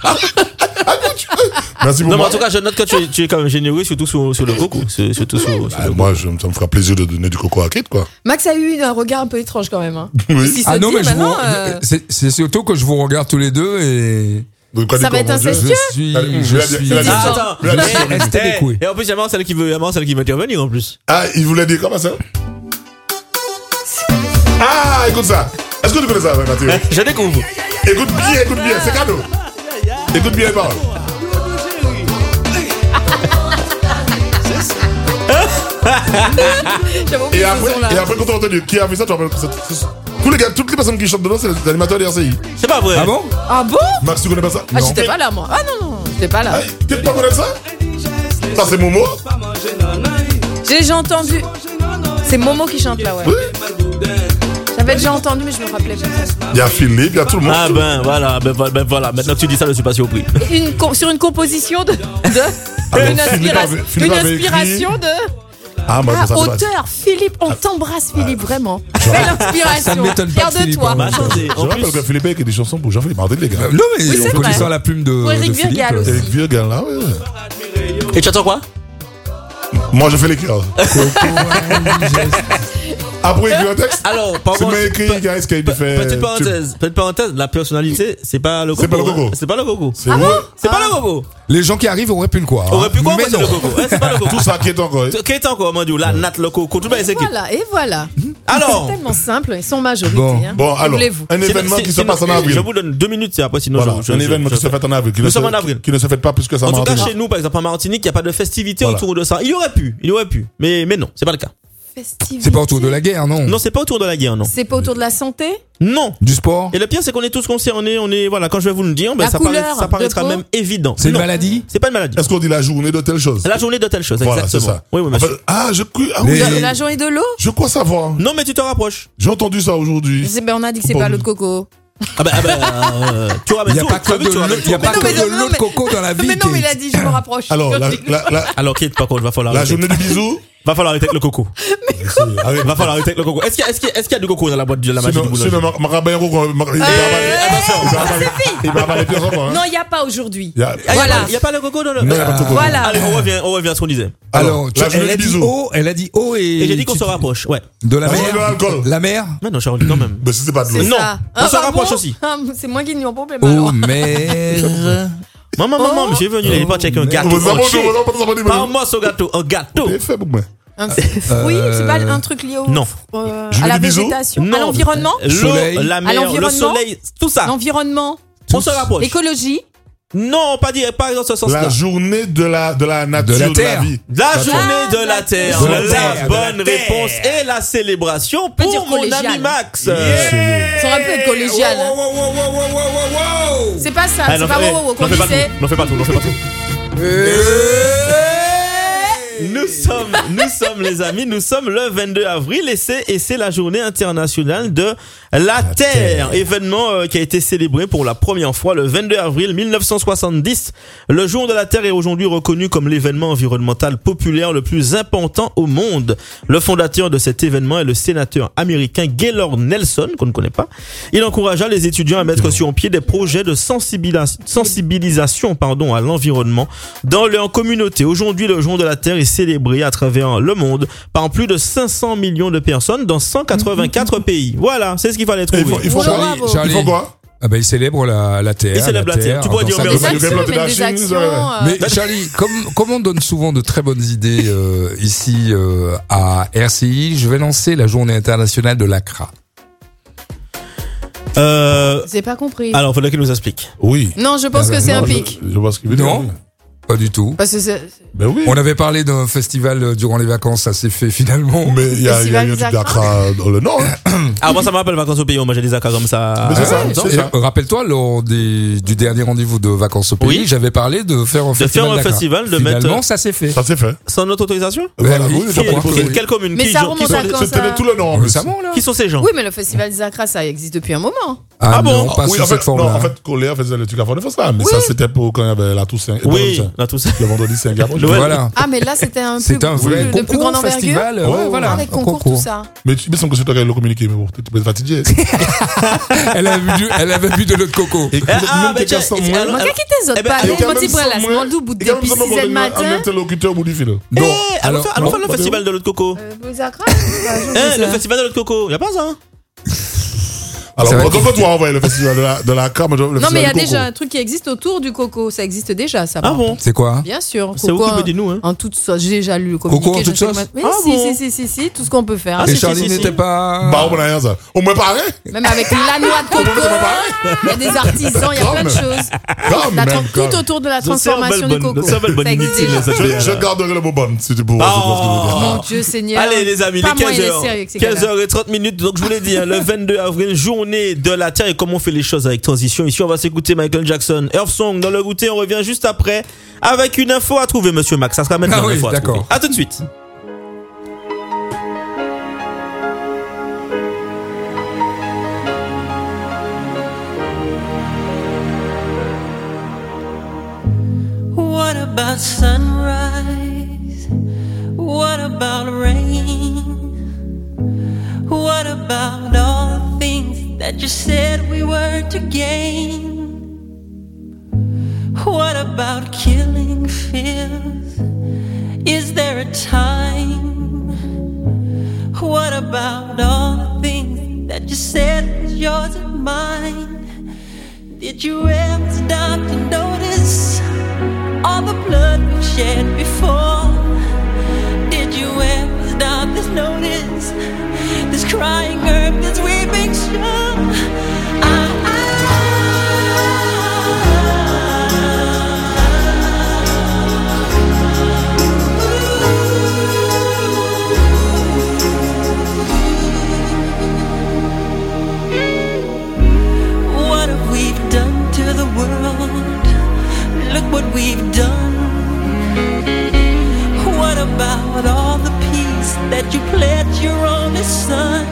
Merci Non, mais beaucoup. en tout cas, je note que tu es, tu es quand même généreux, surtout sur, sur le coco. Sur- Surtout sur, sur Bah, le moi, je, ça me fera plaisir de donner du coco à Kate, quoi. Max a eu un regard un peu étrange quand même. Hein. Oui. Si Ah se non, dit, mais je vous, maintenant, euh, c'est, c'est surtout que je vous regarde tous les deux et Donc, quoi, Ça du va être corps, mon Dieu. incestueux. je suis, Allez, je je l'ai dit, suis. je l'ai dit. Ah, attends. Je l'ai dit. Eh, Restez eh, les couilles. Et en plus, il y a Marcel celle qui veut, il y a Marcel celle qui veut intervenir en plus. Ah, il voulait dire comment ça? Ah, écoute ça. Est-ce que tu connais ça, Mathieu? Je découvre. Écoute bien, écoute bien, c'est cadeau. Écoute bien les paroles. J'avais oublié Et ce après, son-là. et après, quand on a entendu qui a fait ça, tu vas tous les gars, toutes les personnes qui chantent dedans, c'est les animateurs de R C I. C'est pas vrai. Ah bon? Ah bon? Max, tu connais pas ça? Ah, j'étais pas là, moi. Ah non, non, j'étais pas là. Tu pas connaître ça? Ça, c'est Momo. J'ai déjà entendu. C'est Momo qui chante là, ouais. J'avais déjà entendu, mais je me rappelais pas. Il y a Philippe, il y a tout le monde. Ah ben voilà, ben, voilà, ben voilà. Maintenant que tu dis ça, je suis pas surpris. Une co- sur une composition de. de Alors, une Philippe inspira- avait- Philippe une avait écrit- inspiration de. Ah, bah, Ah, ça, ça va. auteur, Philippe, on t'embrasse, Philippe, vraiment. Belle inspiration. Ça ne m'étonne pas Fier de de Philippe, toi. hein. Bah, attendez, Je en rappelle plus, que Philippe a écrit des chansons pour Jean-Philippe Martin, les gars. Non, mais Oui, c'est en connaissant vrai. la plume de, Pour Eric de Philippe. Virgal aussi. Eric Virgal, là, ouais. et tu attends quoi? Moi, je fais les cœurs. Après, écrit un texte. Alors, C'est pardon. moi écrit, gars, est-ce qu'il fait. Petite parenthèse, petite parenthèse, la personnalité, c'est pas le coco. C'est pas le coco. hein. C'est pas le coco. C'est vrai. C'est pas le coco. Les gens qui arrivent auraient pu le croire. Aurait pu quoi, mais moi, c'est non. le coco. Ouais, c'est pas le coco. Tout ça qui est encore. Qui est encore, mon Dieu, la natte, le coco, tout le monde, c'est qui? Voilà, et voilà. Alors. C'est tellement simple, ils sont majorité. Bon. hein. Bon, Que alors, voulez-vous un C'est- événement c'est- qui se c'est- passe en Je avril. vous donne deux minutes, c'est après, sinon Voilà, je, je- un je- événement je- qui se fait en avril. qui Nous ne sommes se- en avril. Qui ne se fait pas plus que ça En tout cas, Martinique. chez nous, par exemple, en Martinique, il n'y a pas de festivité Voilà. autour de ça. Il y aurait pu, il y aurait pu. Mais, mais non, c'est pas le cas. Festivité. C'est pas autour de la guerre, non? Non, c'est pas autour de la guerre, non. C'est pas autour de la santé? Non. Du sport? Et le pire, c'est qu'on est tous concernés. On est, voilà, quand je vais vous le dire, ben, La ça, couleur paraît- ça de paraîtra peau. même évident. C'est une Non. maladie? C'est pas une maladie. Est-ce qu'on dit la journée de telle chose? La journée de telle chose, Voilà, c'est exactement. ça. Oui, oui, monsieur. Enfin, ah, je, ah, Les- oui, La, la journée de l'eau? je crois savoir. Non, mais tu te rapproches. J'ai entendu ça aujourd'hui. C'est- ben, on a dit que c'est Bon. pas l'eau de coco. Ah ben, ah ben, euh, tu Il ramènes n'y a tout. pas Tu as que vu, de tu l'eau ramènes il y a tout. pas Mais non, que mais de non, l'eau de mais- coco dans la vie. Mais non, mais il Kate. a dit, je me rapproche. Alors, Je la, rigole. la, la, Alors, quitte, par contre, va falloir la arrêter. journée du bisou. Va falloir arrêter avec le coco. Arrête. Va falloir arrêter avec le coco. Est-ce qu'il y a, est-ce qu'il y a, est-ce qu'il y a du coco dans la boîte de la magie du Sinon, boulanger? sinon, ma- ma rabbin Rougon, ma- il va avaler- Attention. il va avaler- il va avaler plusieurs enfants, hein. Non, il n'y a pas aujourd'hui. Il y a- Ah, Voilà. Il n'y a pas le coco dans le. Non, il y a pas de coco. Voilà. Allez, on revient, on revient à ce qu'on disait. Alors, tu- la journée elle a du dit bisou. eau, elle a dit eau et. Et j'ai dit qu'on tu- se rapproche, ouais. De la La journée de mer? l'alcool. La mer? Mais non, je suis rendu quand même. Mais si c'est pas de C'est l'eau. Non, ça. on se Ah, rapproche bon aussi. Ah, c'est moi qui n'y ai pas problème Eau, alors. mer. Maman, maman, Oh. j'ai venu, il est pas checker un Oh, gâteau. Vous avez entier. bonjour, vous avez pas de bonjour. Parle-moi ce gâteau, un gâteau. C'est fait pour moi. Un- Oui, c'est pas un truc lié au, Non. euh, Journée à la du bisou? végétation, à Non. l'environnement, L'eau, Soleil. la À mer, le l'environnement. soleil, tout ça. l'environnement, On se rapproche. l'écologie, Non, pas dire, pas dans ce sens-là. La journée de la, de la nature, De la de la terre. vie. La La journée de la terre. De la La terre, de bonne la terre. réponse et la célébration peut dire pour mon collégiale. ami Max. ça aurait pu être collégial. Wow, wow, wow, wow, wow, wow, wow. C'est pas ça, Ah, c'est n'en pas fais- wow, wow, n'en qu'on fais pas disait. tout, n'en fais pas tout, n'en fais pas tout. Nous sommes, nous sommes les amis, nous sommes le vingt-deux avril et c'est, et c'est la journée internationale de la, la Terre. Terre. Événement euh, qui a été célébré pour la première fois le vingt-deux avril mille neuf cent soixante-dix. Le jour de la Terre est aujourd'hui reconnu comme l'événement environnemental populaire le plus important au monde. Le fondateur de cet événement est le sénateur américain Gaylord Nelson, qu'on ne connaît pas. Il encouragea les étudiants à mettre sur pied des projets de sensibilis- sensibilisation, pardon, à l'environnement dans leur communauté. Aujourd'hui, le jour de la Terre est célébré à travers le monde par plus de cinq cents millions de personnes dans cent quatre-vingt-quatre pays. Voilà, c'est ce qu'il fallait trouver. Il faut, il faut, Charlie, Charlie, il faut quoi? Ah ben, il célèbre la, la Terre. Il célèbre la, la Terre. Tu pourrais dire merci. Des actions, mais des actions, euh... Mais Charlie, comme, comme on donne souvent de très bonnes idées euh, ici euh, à R C I, je vais lancer la journée internationale de l'A C R A. Euh... J'ai pas compris. Alors, faudrait qu'il nous explique. Oui. Non, je pense ah ben, que c'est non, un pic. Je, je pense qu'il veut dire. Non. Pas du tout. Parce que c'est... Ben oui. On avait parlé d'un festival durant les vacances, ça s'est fait finalement. Mais il y a, y a eu un truc d'Accra dans le Nord. Hein. Ah, moi, ça me rappelle vacances au pays, moi j'ai des Accra comme ça. Mais c'est ça, ouais, c'est et ça. Rappelle-toi, lors des, du dernier rendez-vous de vacances au pays, oui. j'avais parlé de faire un de festival. De faire un festival, de finalement, mettre. ça s'est fait. Ça s'est fait. Sans notre autorisation? Voilà, oui, qui, qui, quelle commune? Mais qui, ça qui remonte sont, à quand C'était ça... tout le Nord. Récemment, là. Qui sont ces gens? Oui, mais le festival des Accra, ça existe depuis un moment. Ah, ah bon? Non, pas oui, sous en fait, cette forme-là. Non, en fait, Colère faisait le truc à fond de ça. Mais oui. ça, c'était pour quand il y avait la Toussaint. Oui, la Toussaint. Le vendredi Saint-Gabon. Voilà. Ah, mais là, c'était un c'est plus, un vrai plus, de plus grande envergure. Festival, ouais, ouais, voilà. Avec concours, concours, tout ça. Mais tu me semble que c'est toi qui as le communiqué, mais bon, tu peux être fatigué. Elle avait bu, elle avait bu de notre coco. Et ah, mais tiens, moi, qu'est-ce qui t'es autres parler? Moi, tu prends la semaine d'où, bout depuis six heures du matin. Un interlocuteur au bout du fil. Non. Alors, allons faire le festival de l'autre coco. Les Accra? Le festival de l'autre coco. Y a pas ça, hein? Alors, quand tu vas envoyer le festival de la, de la crame, le non, mais il y a déjà un truc qui existe autour du coco. Ça existe déjà, ça. Ah bon? C'est quoi? Bien sûr. C'est vous qui me dites nous, hein? En toute sauce. J'ai déjà lu le communiqué. Coco en toute sauce? Mais ah si, bon? si, si, si, si, tout ce qu'on peut faire. Ah, et Charlie n'était pas. Bah, on a rien, ça. Au moins pareil. Même avec la noix de coco. Il y a des artisans, il y a plein de choses. La tout autour de la transformation du coco. Ça existe déjà. Je garderai le mot bon, si tu peux. Mon Dieu Seigneur. Allez, les amis, les quinze heures. quinze heures trente minutes. Donc, je vous l'ai dit, le vingt-deux avril, journée de la Terre et comment on fait les choses avec transition. Ici, on va s'écouter Michael Jackson, Earth Song dans le goûter. On revient juste après avec une info à trouver, monsieur Max. Ça sera maintenant ah oui, l'info à d'accord. trouver. À tout de suite. What about sunrise? What about rain? What about all the things that you said we were to gain? What about killing fears? Is there a time? What about all the things that you said was yours and mine? Did you ever stop to notice all the blood we've shed before? Did you ever stop to notice this crying earth, this weeping shore? I, I What have we done to the world? Look what we've done. What about all the peace that you pledged your only son?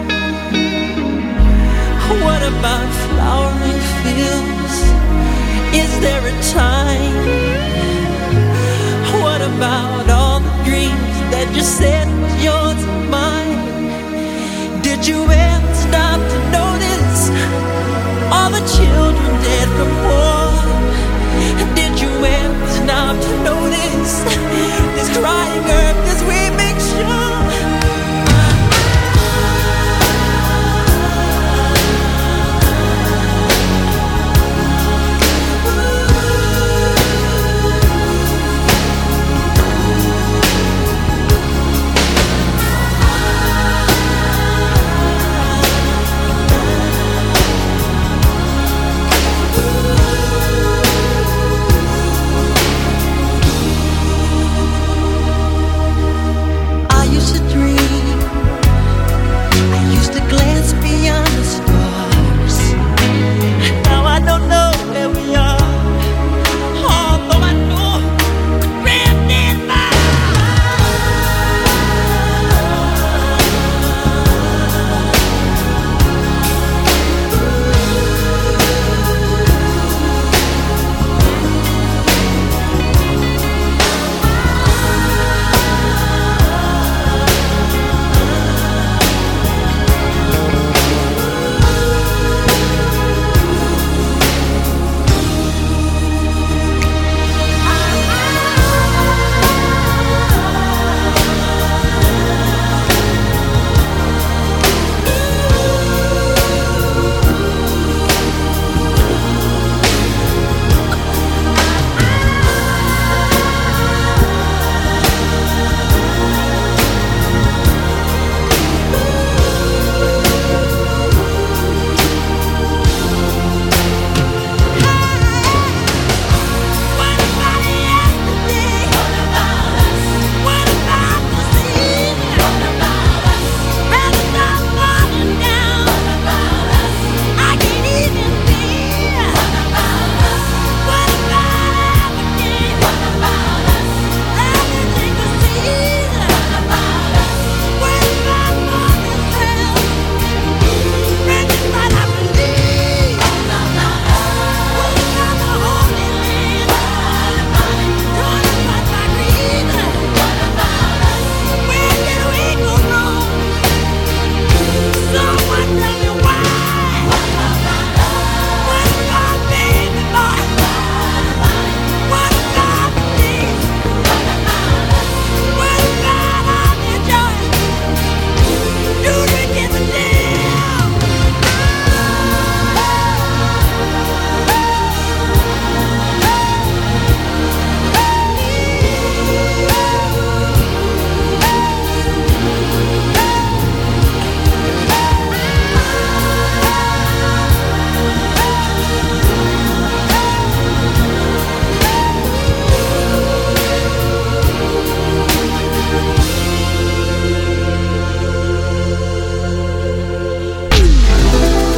What about flowering fields? Is there a time? What about all the dreams that you said was yours and mine? Did you ever stop to notice all the children dead from war? Did you ever stop to notice this crying earth, this weeping shore?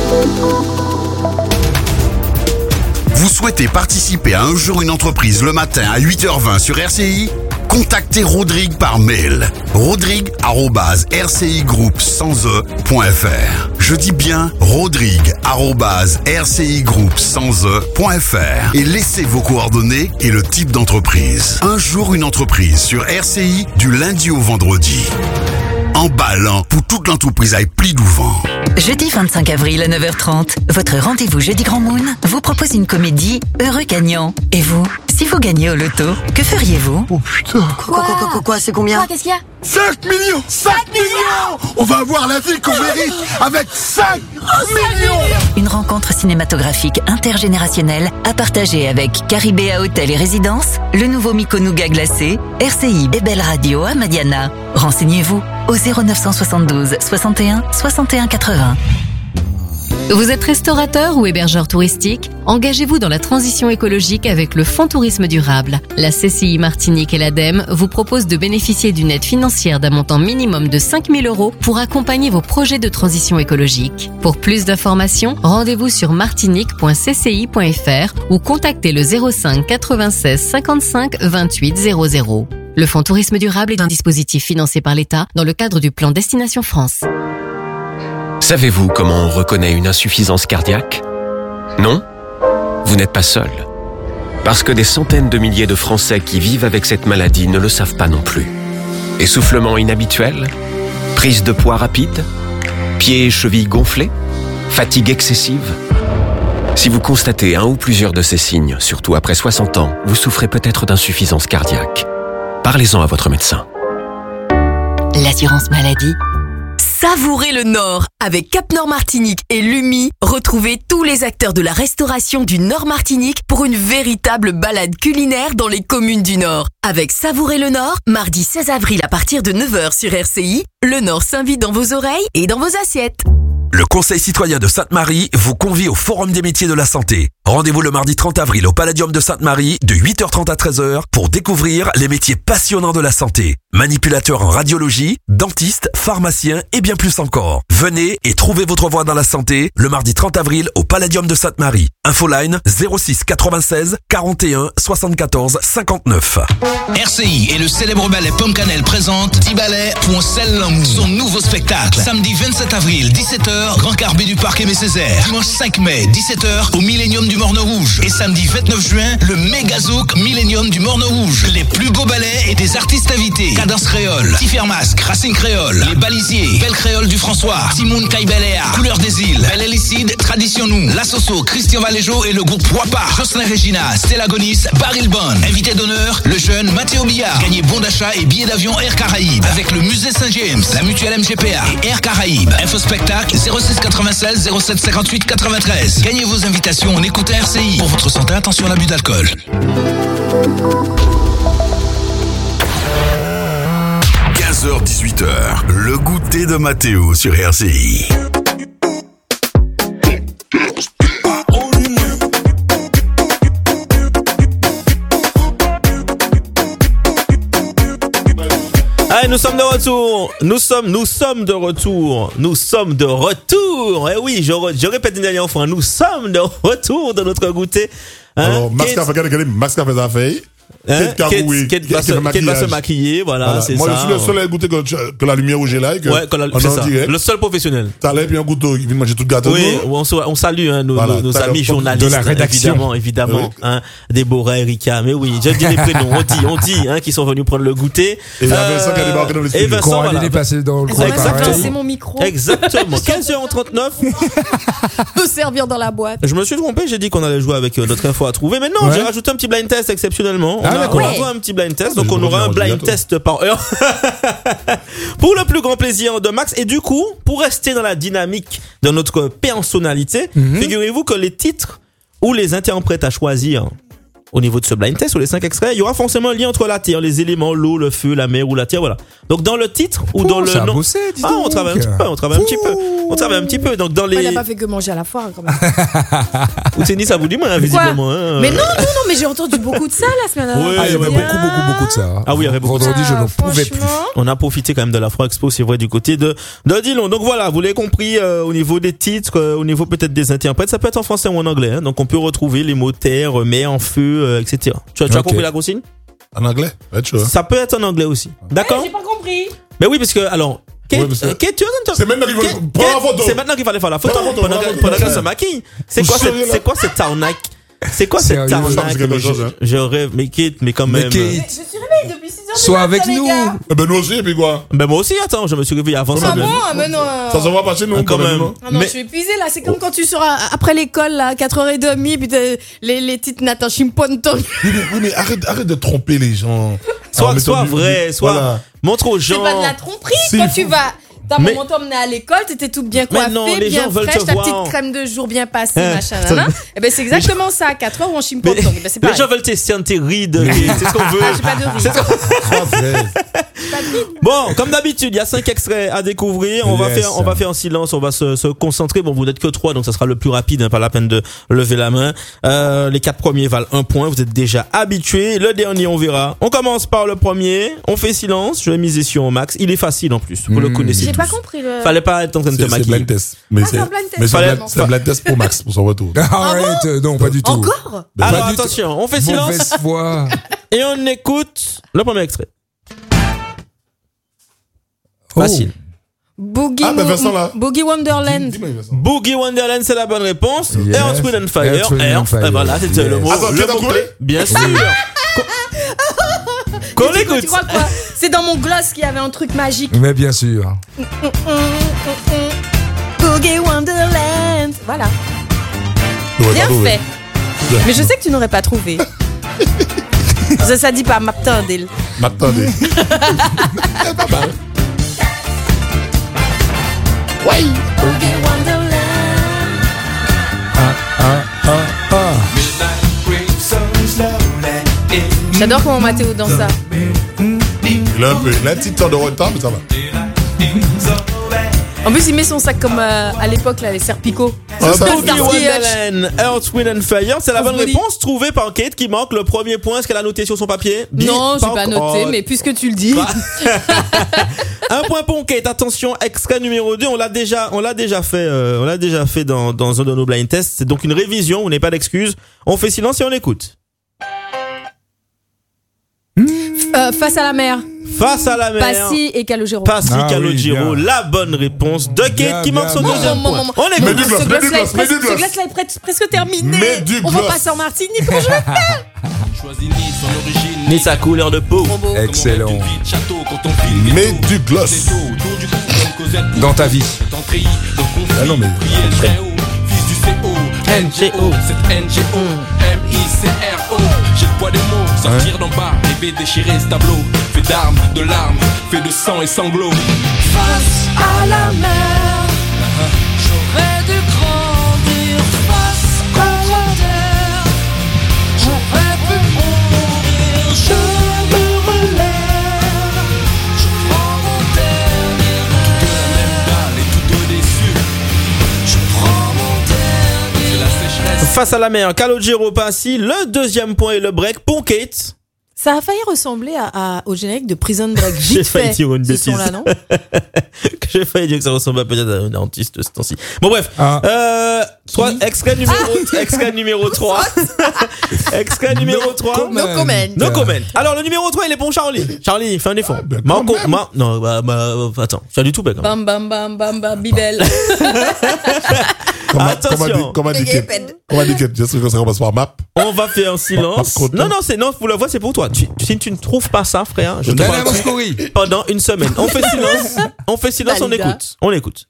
Vous souhaitez participer à Un jour une entreprise le matin à huit heures vingt sur R C I? Contactez Rodrigue par mail. rodrigue arobase r c i groupe sans e point f r. Je dis bien rodrigue arobase r c i groupe sans e point f r. Et laissez vos coordonnées et le type d'entreprise. Un jour une entreprise sur R C I du lundi au vendredi. Emballant pour toute l'entreprise à pli d'ouvant. Jeudi vingt-cinq avril à neuf heures trente, votre rendez-vous Jeudi Grand Moon vous propose une comédie Heureux gagnant. Et vous, si vous gagnez au loto, que feriez-vous? Oh putain. Quoi, quoi, quoi, quoi, quoi, c'est combien? Quoi, qu'est-ce qu'il y a? cinq millions! cinq millions! On va avoir la vie qu'on mérite avec cinq millions! Une rencontre cinématographique intergénérationnelle à partager avec Caribéa Hôtel et Résidences, le nouveau Mykonouga glacé, R C I et Belle Radio à Madiana. Renseignez-vous au zéro neuf cent soixante-douze soixante et un soixante et un quatre-vingts. Vous êtes restaurateur ou hébergeur touristique? Engagez-vous dans la transition écologique avec le Fonds Tourisme Durable. La C C I Martinique et l'ADEME vous proposent de bénéficier d'une aide financière d'un montant minimum de cinq mille euros pour accompagner vos projets de transition écologique. Pour plus d'informations, rendez-vous sur martinique point c c i point f r ou contactez le zéro cinq quatre-vingt-seize cinquante-cinq vingt-huit zéro zéro. Le Fonds Tourisme Durable est un dispositif financé par l'État dans le cadre du plan Destination France. Savez-vous comment on reconnaît une insuffisance cardiaque? Non? Vous n'êtes pas seul. Parce que des centaines de milliers de Français qui vivent avec cette maladie ne le savent pas non plus. Essoufflement inhabituel? Prise de poids rapide? Pieds et chevilles gonflés? Fatigue excessive? Si vous constatez un ou plusieurs de ces signes, surtout après soixante ans, vous souffrez peut-être d'insuffisance cardiaque. Parlez-en à votre médecin. L'assurance maladie. Savourez le Nord. Avec Cap Nord Martinique et Lumi, retrouvez tous les acteurs de la restauration du Nord Martinique pour une véritable balade culinaire dans les communes du Nord. Avec Savourez le Nord, mardi seize avril à partir de neuf heures sur R C I, le Nord s'invite dans vos oreilles et dans vos assiettes. Le Conseil citoyen de Sainte-Marie vous convie au Forum des métiers de la santé. Rendez-vous le mardi trente avril au Palladium de Sainte-Marie de huit heures trente à treize heures pour découvrir les métiers passionnants de la santé. Manipulateurs en radiologie, dentistes, pharmaciens et bien plus encore. Venez et trouvez votre voie dans la santé le mardi trente avril au Palladium de Sainte-Marie. Infoline zéro six quatre-vingt-seize quarante et un soixante-quatorze cinquante-neuf. R C I et le célèbre ballet Pomme Cannelle présentent dix ballets pour Celle l'amour. Son nouveau spectacle. Samedi vingt-sept avril, dix-sept heures, Grand Carbet du Parc Aimé Césaire. Dimanche cinq mai, dix-sept heures, au Millénium du Morne Rouge. Et samedi vingt-neuf juin, le méga zouk Millénium du Morne Rouge. Les plus beaux ballets et des artistes invités. Cadence Créole, Tiffer Masque, Racine Créole, Les Balisiers, Belle Créole du François, Timoun Kaibeléa, Couleur des Îles, Belle Hélicide, Tradition Nous, La Soso, Christian Valéjo et le groupe Wapa, Jocelyn Regina, Stella Gonis, Baril Bon. Invité d'honneur, le jeune Mathéo Billard. Gagnez bon d'achat et billets d'avion Air Caraïbes avec le musée Saint-James, la mutuelle M G P A et Air Caraïbes. Info spectacle zéro six quatre-vingt-seize zéro sept cinquante-huit quatre-vingt-treize. Gagnez vos invitations en écoutant R C I. Pour votre santé, attention à l'abus d'alcool. quinze heures dix-huit heures, le goûter de Mathéo sur R C I. Allez, nous sommes de retour. Nous sommes, nous sommes de retour. Nous sommes de retour. Eh oui, je, je répète une dernière fois. Nous sommes de retour dans notre goûter. Hein? Alors, Max Café, regardez, Max Café ça fait. Hein? Kate va se maquiller, voilà, voilà. C'est moi, ça. Moi, je suis le seul à goûter que, que la lumière rouge est là. Et que ouais, la, c'est ça. Direct. Le seul professionnel. T'as l'air bien goûter, il vient manger tout le gâteau. Oui, on, on salue hein, nos, voilà, nos, nos amis journalistes. De la rédaction. Évidemment, évidemment. Oui. Hein, Déborah, Erika. Mais oui, je dis les prénoms. On dit, on dit, hein, qui sont venus prendre le goûter. Et il y a Vincent qui a débarqué dans les studios. Et Vincent, voilà. Dépassé dans le C'est mon micro. Exactement. quinze heures trente-neuf. Peut servir dans la boîte. Je me suis trompé, j'ai dit qu'on allait jouer avec notre info à trouver. Mais non, j'ai rajouté un petit blind test exceptionnellement. On a un petit blind test, donc on aura un blind test par heure pour le plus grand plaisir de Max. Et du coup, pour rester dans la dynamique de notre personnalité, mm-hmm. figurez-vous que les titres ou les interprètes à choisir au niveau de ce blind test ou les cinq extraits, il y aura forcément un lien entre la terre, les éléments, l'eau, le feu, la mer ou la terre, voilà. Donc dans le titre ou Oh, dans le ça a nom. bossé, dis Ah, on donc. travaille un petit peu, on travaille un petit peu. On travaille un petit peu. Donc dans Il les. n'a pas fait que manger à la foire, quand même. Ou tennis à bout du moins, visiblement. Hein. Mais non, non, non, mais j'ai entendu beaucoup de ça la semaine dernière. Ouais, Ah, il y avait ouais, beaucoup, ouais. beaucoup, beaucoup de ça. Ah oui, il y avait beaucoup de Vendredi, ça. je n'en pouvais plus. On a profité quand même de la Afro Expo, c'est vrai, du côté de, de Dillon. Donc voilà, vous l'avez compris, euh, au niveau des titres, euh, au niveau peut-être des interprètes, ça peut être en français ou en anglais. Hein. Donc on peut retrouver les mots terre, mer, en feu, euh, et cetera. Tu as, tu as Ok. compris la consigne? En anglais? Ouais, tu vois. Ça peut être en anglais aussi. D'accord? J'ai pas compris. Mais oui, parce que, alors, Kate, Ouais, parce que- euh, Kate, tu as C'est maintenant qu'il faut Kate, prendre la Kate, photo. c'est maintenant qu'il fallait faire la photo. Prends la photo, pendant prends la que- photo. pendant qu'elle se maquille. C'est Vous quoi seriez cette, là. c'est quoi cette arnaque? C'est quoi cette Sérieux, arnaque? c'est quelque Mais chose, je, hein. je rêve, mais Kate, mais quand Mais même. Kate, Je suis réveillée depuis six heures du sois matin, avec les nous. gars. Eh ben, nous aussi, et puis quoi? Ben moi aussi, attends, je me suis réveillé avant ça. Ah même. bon? Ah mais non. Ça se voit pas chez nous, Ah, quand quand même. même. non? Ah non, Mais- je suis épuisée là. C'est comme quand tu seras après l'école là, quatre heures trente, puis t'as les, les petites Nathan Chimponton. Oui, mais, oui, mais arrête, arrête de tromper les gens. Soit, Alors, soit mettons du- vrai, du- soit voilà. montre aux C'est gens. pas de la tromperie Si, quand il tu faut- vas. T'as Mais- moment t'emmener à l'école, t'étais toute bien Mais coiffée, non, les bien gens veulent fraîche, te ta voir. petite crème de jour bien passée, Hein, machin, ça- nan, Et ben c'est exactement ça, à quatre heures ou en Mais, chimponton. Eh ben c'est les pareil. gens veulent tester tes rides, c'est ce qu'on veut. Ah, j'ai pas de rides. C'est ce qu'on- Sois vrai. Pas de rides. Bon, comme d'habitude, il y a cinq extraits à découvrir. On va Yes. faire, on va faire en silence. On va se, se concentrer. Bon, vous n'êtes que trois, donc ça sera le plus rapide. Hein, pas la peine de lever la main. Euh, les quatre premiers valent un point. Vous êtes déjà habitués. Le dernier, on verra. On commence par le premier. On fait silence. Je vais miser sur Max. Il est facile en plus. Vous le Mmh. connaissez J'ai tous. pas compris le. Fallait pas être en train de te C'est c'est maquiller. blind test. Mais Ah, c'est c'est un blind test. mais c'est Fallait- un blind- c'est un blind test pour Max, pour son retour. Arrête, euh, non, pas du tout. Encore? Ben, Alors Pas du tout. attention, on fait silence Mauvaise foi. et on écoute le premier extrait. Oh. Facile. Boogie, Ah, ben, Wo- Vincent, là. Boogie Wonderland. Dis-moi, Vincent. Boogie Wonderland, c'est la bonne réponse. Yes. Earth, Wind and Fire. Earth, Wind and Earth. Fire. Et voilà, c'était Yes. le mot. Attends, le qui t'a mot trouvé? clé. Bien sûr. Qu'on Tu- l'écoute. Tu crois quoi? C'est dans mon gloss qu'il y avait un truc magique. Mais bien sûr. Boogie Wonderland. Voilà. Ouais, Bien pardon, fait. ouais. Mais je sais que tu n'aurais pas trouvé. ça, ça dit pas Maptandil. M'attendez. Pas mal. Ouais. Boogie Wonderland. Ah, ah, ah, ah. J'adore comment Mathéo danse ça. Il a un peu, il a un petit temps de retard, mais ça va. En plus, il met son sac comme euh, à l'époque, là, les serpicots. Ah, bah, Boogie Starsky et Hutch. Wonderland, Earth, Wind and Fire. C'est la bonne Boogie. réponse trouvée par Kate qui manque le premier point. Est-ce qu'elle a noté sur son papier? Dis- Non, j'ai pas encore- noté, Oh, mais puisque tu le dis. Un point pour Kate. Attention, extrait numéro deux. On l'a déjà, on l'a déjà fait, euh, on l'a déjà fait dans, dans un de nos blind tests. C'est donc une révision. Vous n'avez pas d'excuses. On fait silence et on écoute. Euh, face à la mer. Face à la mer. Passy et Calogero. Passy Ah oui, Calogero, bien. la bonne réponse de Kate Bien, qui bien, manque son bien. deuxième Bon, point. bon, bon, On bon. Mets écoute. du gloss, Ce mets du glace-là est gloss, mets du presque- ce gloss. glace-là est presque, presque terminé. Mets du On va gloss. passer en Martinique. Comment je vais faire? Ni sa couleur de peau. Trop beau. Excellent. Mets du gloss. Dans ta vie. Ah non, mais. N G O. N G O, M I C R O. J'ai le poids des mots, sortir d'en bas, rêver, déchirer ce tableau. Fait d'armes, de larmes, fait de sang et sanglots. Face à la mer, j'aurais dû grandir face à la terre. J'aurais pu mourir, je me relève. Je prends mon dernier rêve. Et tous deux déçus, Je prends mon dernier c'est la sécheresse. Face à la mer, Calogero Passy, le deuxième point et le break pour Kate. Ça a failli ressembler à, à- au générique de Prison Break. J'ai Vite failli fait. dire une ce bêtise. son-là, non? Que j'ai failli dire que ça ressemble à peut-être à un dentiste ce temps-ci. Bon bref, Ah. euh, soit extrait numéro, extrait numéro trois. Extrait numéro trois. No comment. No comment. Alors le numéro trois il est pour Charlie. Charlie, fais un effort. ben, Marco, quand même. Mar- non, bah, bah, attends, tu as du tout bec. Bam, bam, bam, bam, bam, bibel. Comment Attention. comment dit- comment dit Kate? Comment dit Kate? J'espère que ça commence par map. On va faire un silence. Par contre, Non, non, c'est non, vous le voyez, c'est pour toi. Tu, si tu ne trouves pas ça, frère, je te Daniel parle Moscori. pendant une semaine. On fait silence. On fait silence, on Dalida. écoute. On écoute.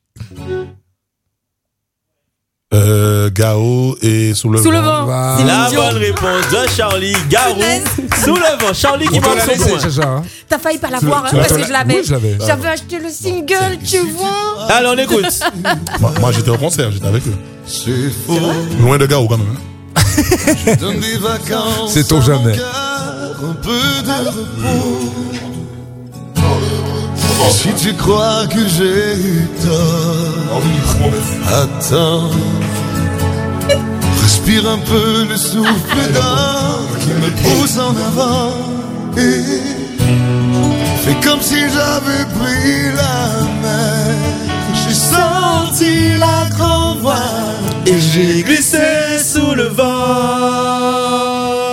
Euh, Gao et sous le Sous le vent. vent. Voilà. C'est La mignon. bonne réponse de Charlie Garou. Sous le vent. Charlie qui On te marque l'a son laissé, point. Chacha. hein. T'as failli pas Tu- l'avoir, hein, tu l'as- parce tu que l'as- je l'avais. Oui, je l'avais. J'avais acheté le single, tu vois. Allez, on écoute. Moi, moi, j'étais au concert, j'étais avec eux. C'est faux. Loin de Gao quand même. hein. Donne des vacances. C'est ton à mon jamais. cœur, un peu de repos. Si tu crois que j'ai eu tort, attends. Respire un peu le souffle d'or qui me pousse en avant. Et fais comme si j'avais pris la mer. J'ai senti la grande voile et j'ai glissé sous le vent.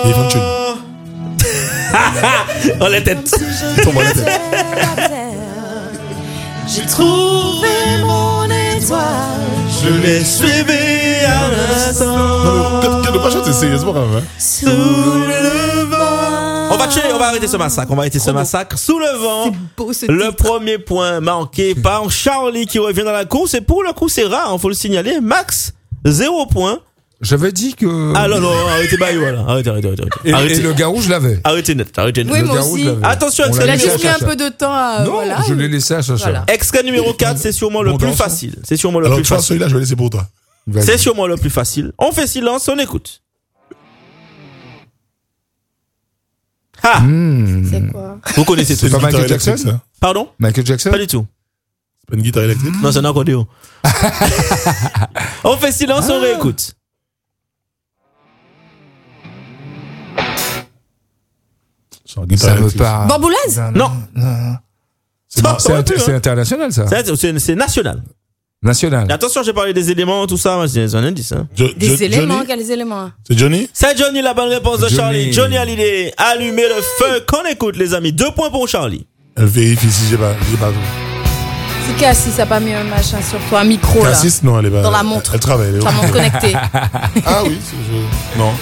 Oh la tête. J'ai trouvé mon étoile. Je l'ai suivi à l'instant. Tu ne pas chanter sérieusement quand même. Sous le vent. On va tuer, on va arrêter ce massacre. On va arrêter ce massacre. Sous le vent. Beau, ce le titre. premier point marqué par Charlie qui revient dans la course. Et pour le coup, c'est rare, il faut le signaler. Max, zéro point. J'avais dit que. Ah non, non, arrêtez Bayou, voilà. Arrêtez, arrêtez, arrêtez. Et, arrêtez. et le garou, je l'avais. Arrêtez net, arrêtez net. Oui, le moi garou, aussi. je l'avais. Attention, On extrait Il a l'a laissé juste à mis un Chacha. peu de temps à. Non, voilà. je l'ai laissé à Chacha. Voilà. Extrait numéro quatre, c'est sûrement le Bon, plus danse. facile. C'est sûrement le Alors, plus tu vois, facile. celui-là, je vais laisser pour toi. Vas-y. C'est sûrement le plus facile. On fait silence, on écoute. Ah, Mmh. C'est quoi? vous connaissez C'est tout. pas une guitare Michael Jackson électrique, ça. Pardon? Michael Jackson? Pas du tout. C'est pas une guitare électrique. Non, c'est un accordéon. On fait silence, on réécoute. C'est une guitare Ça me électrique. parle. Bamboulaise? Non. C'est Ça c'est aurait inter- pu, hein. c'est international, ça. C'est- C'est c'est national. National. Et attention, j'ai parlé des éléments, tout ça, c'est un indice. Hein. Jo- Des Jo- éléments, Johnny quels éléments? C'est Johnny C'est Johnny, la bonne réponse de Johnny. Charlie. Johnny Hallyday, allumez le feu, qu'on écoute, les amis. Deux points pour Charlie. Elle vérifie si j'ai pas. J'ai pas C'est Cassis, ça pas mis un machin sur toi, un micro là. Cassis, non, elle est pas. Dans la montre. Elle travaille. Elle est Ta montre connectée. Ah oui, c'est je... Non.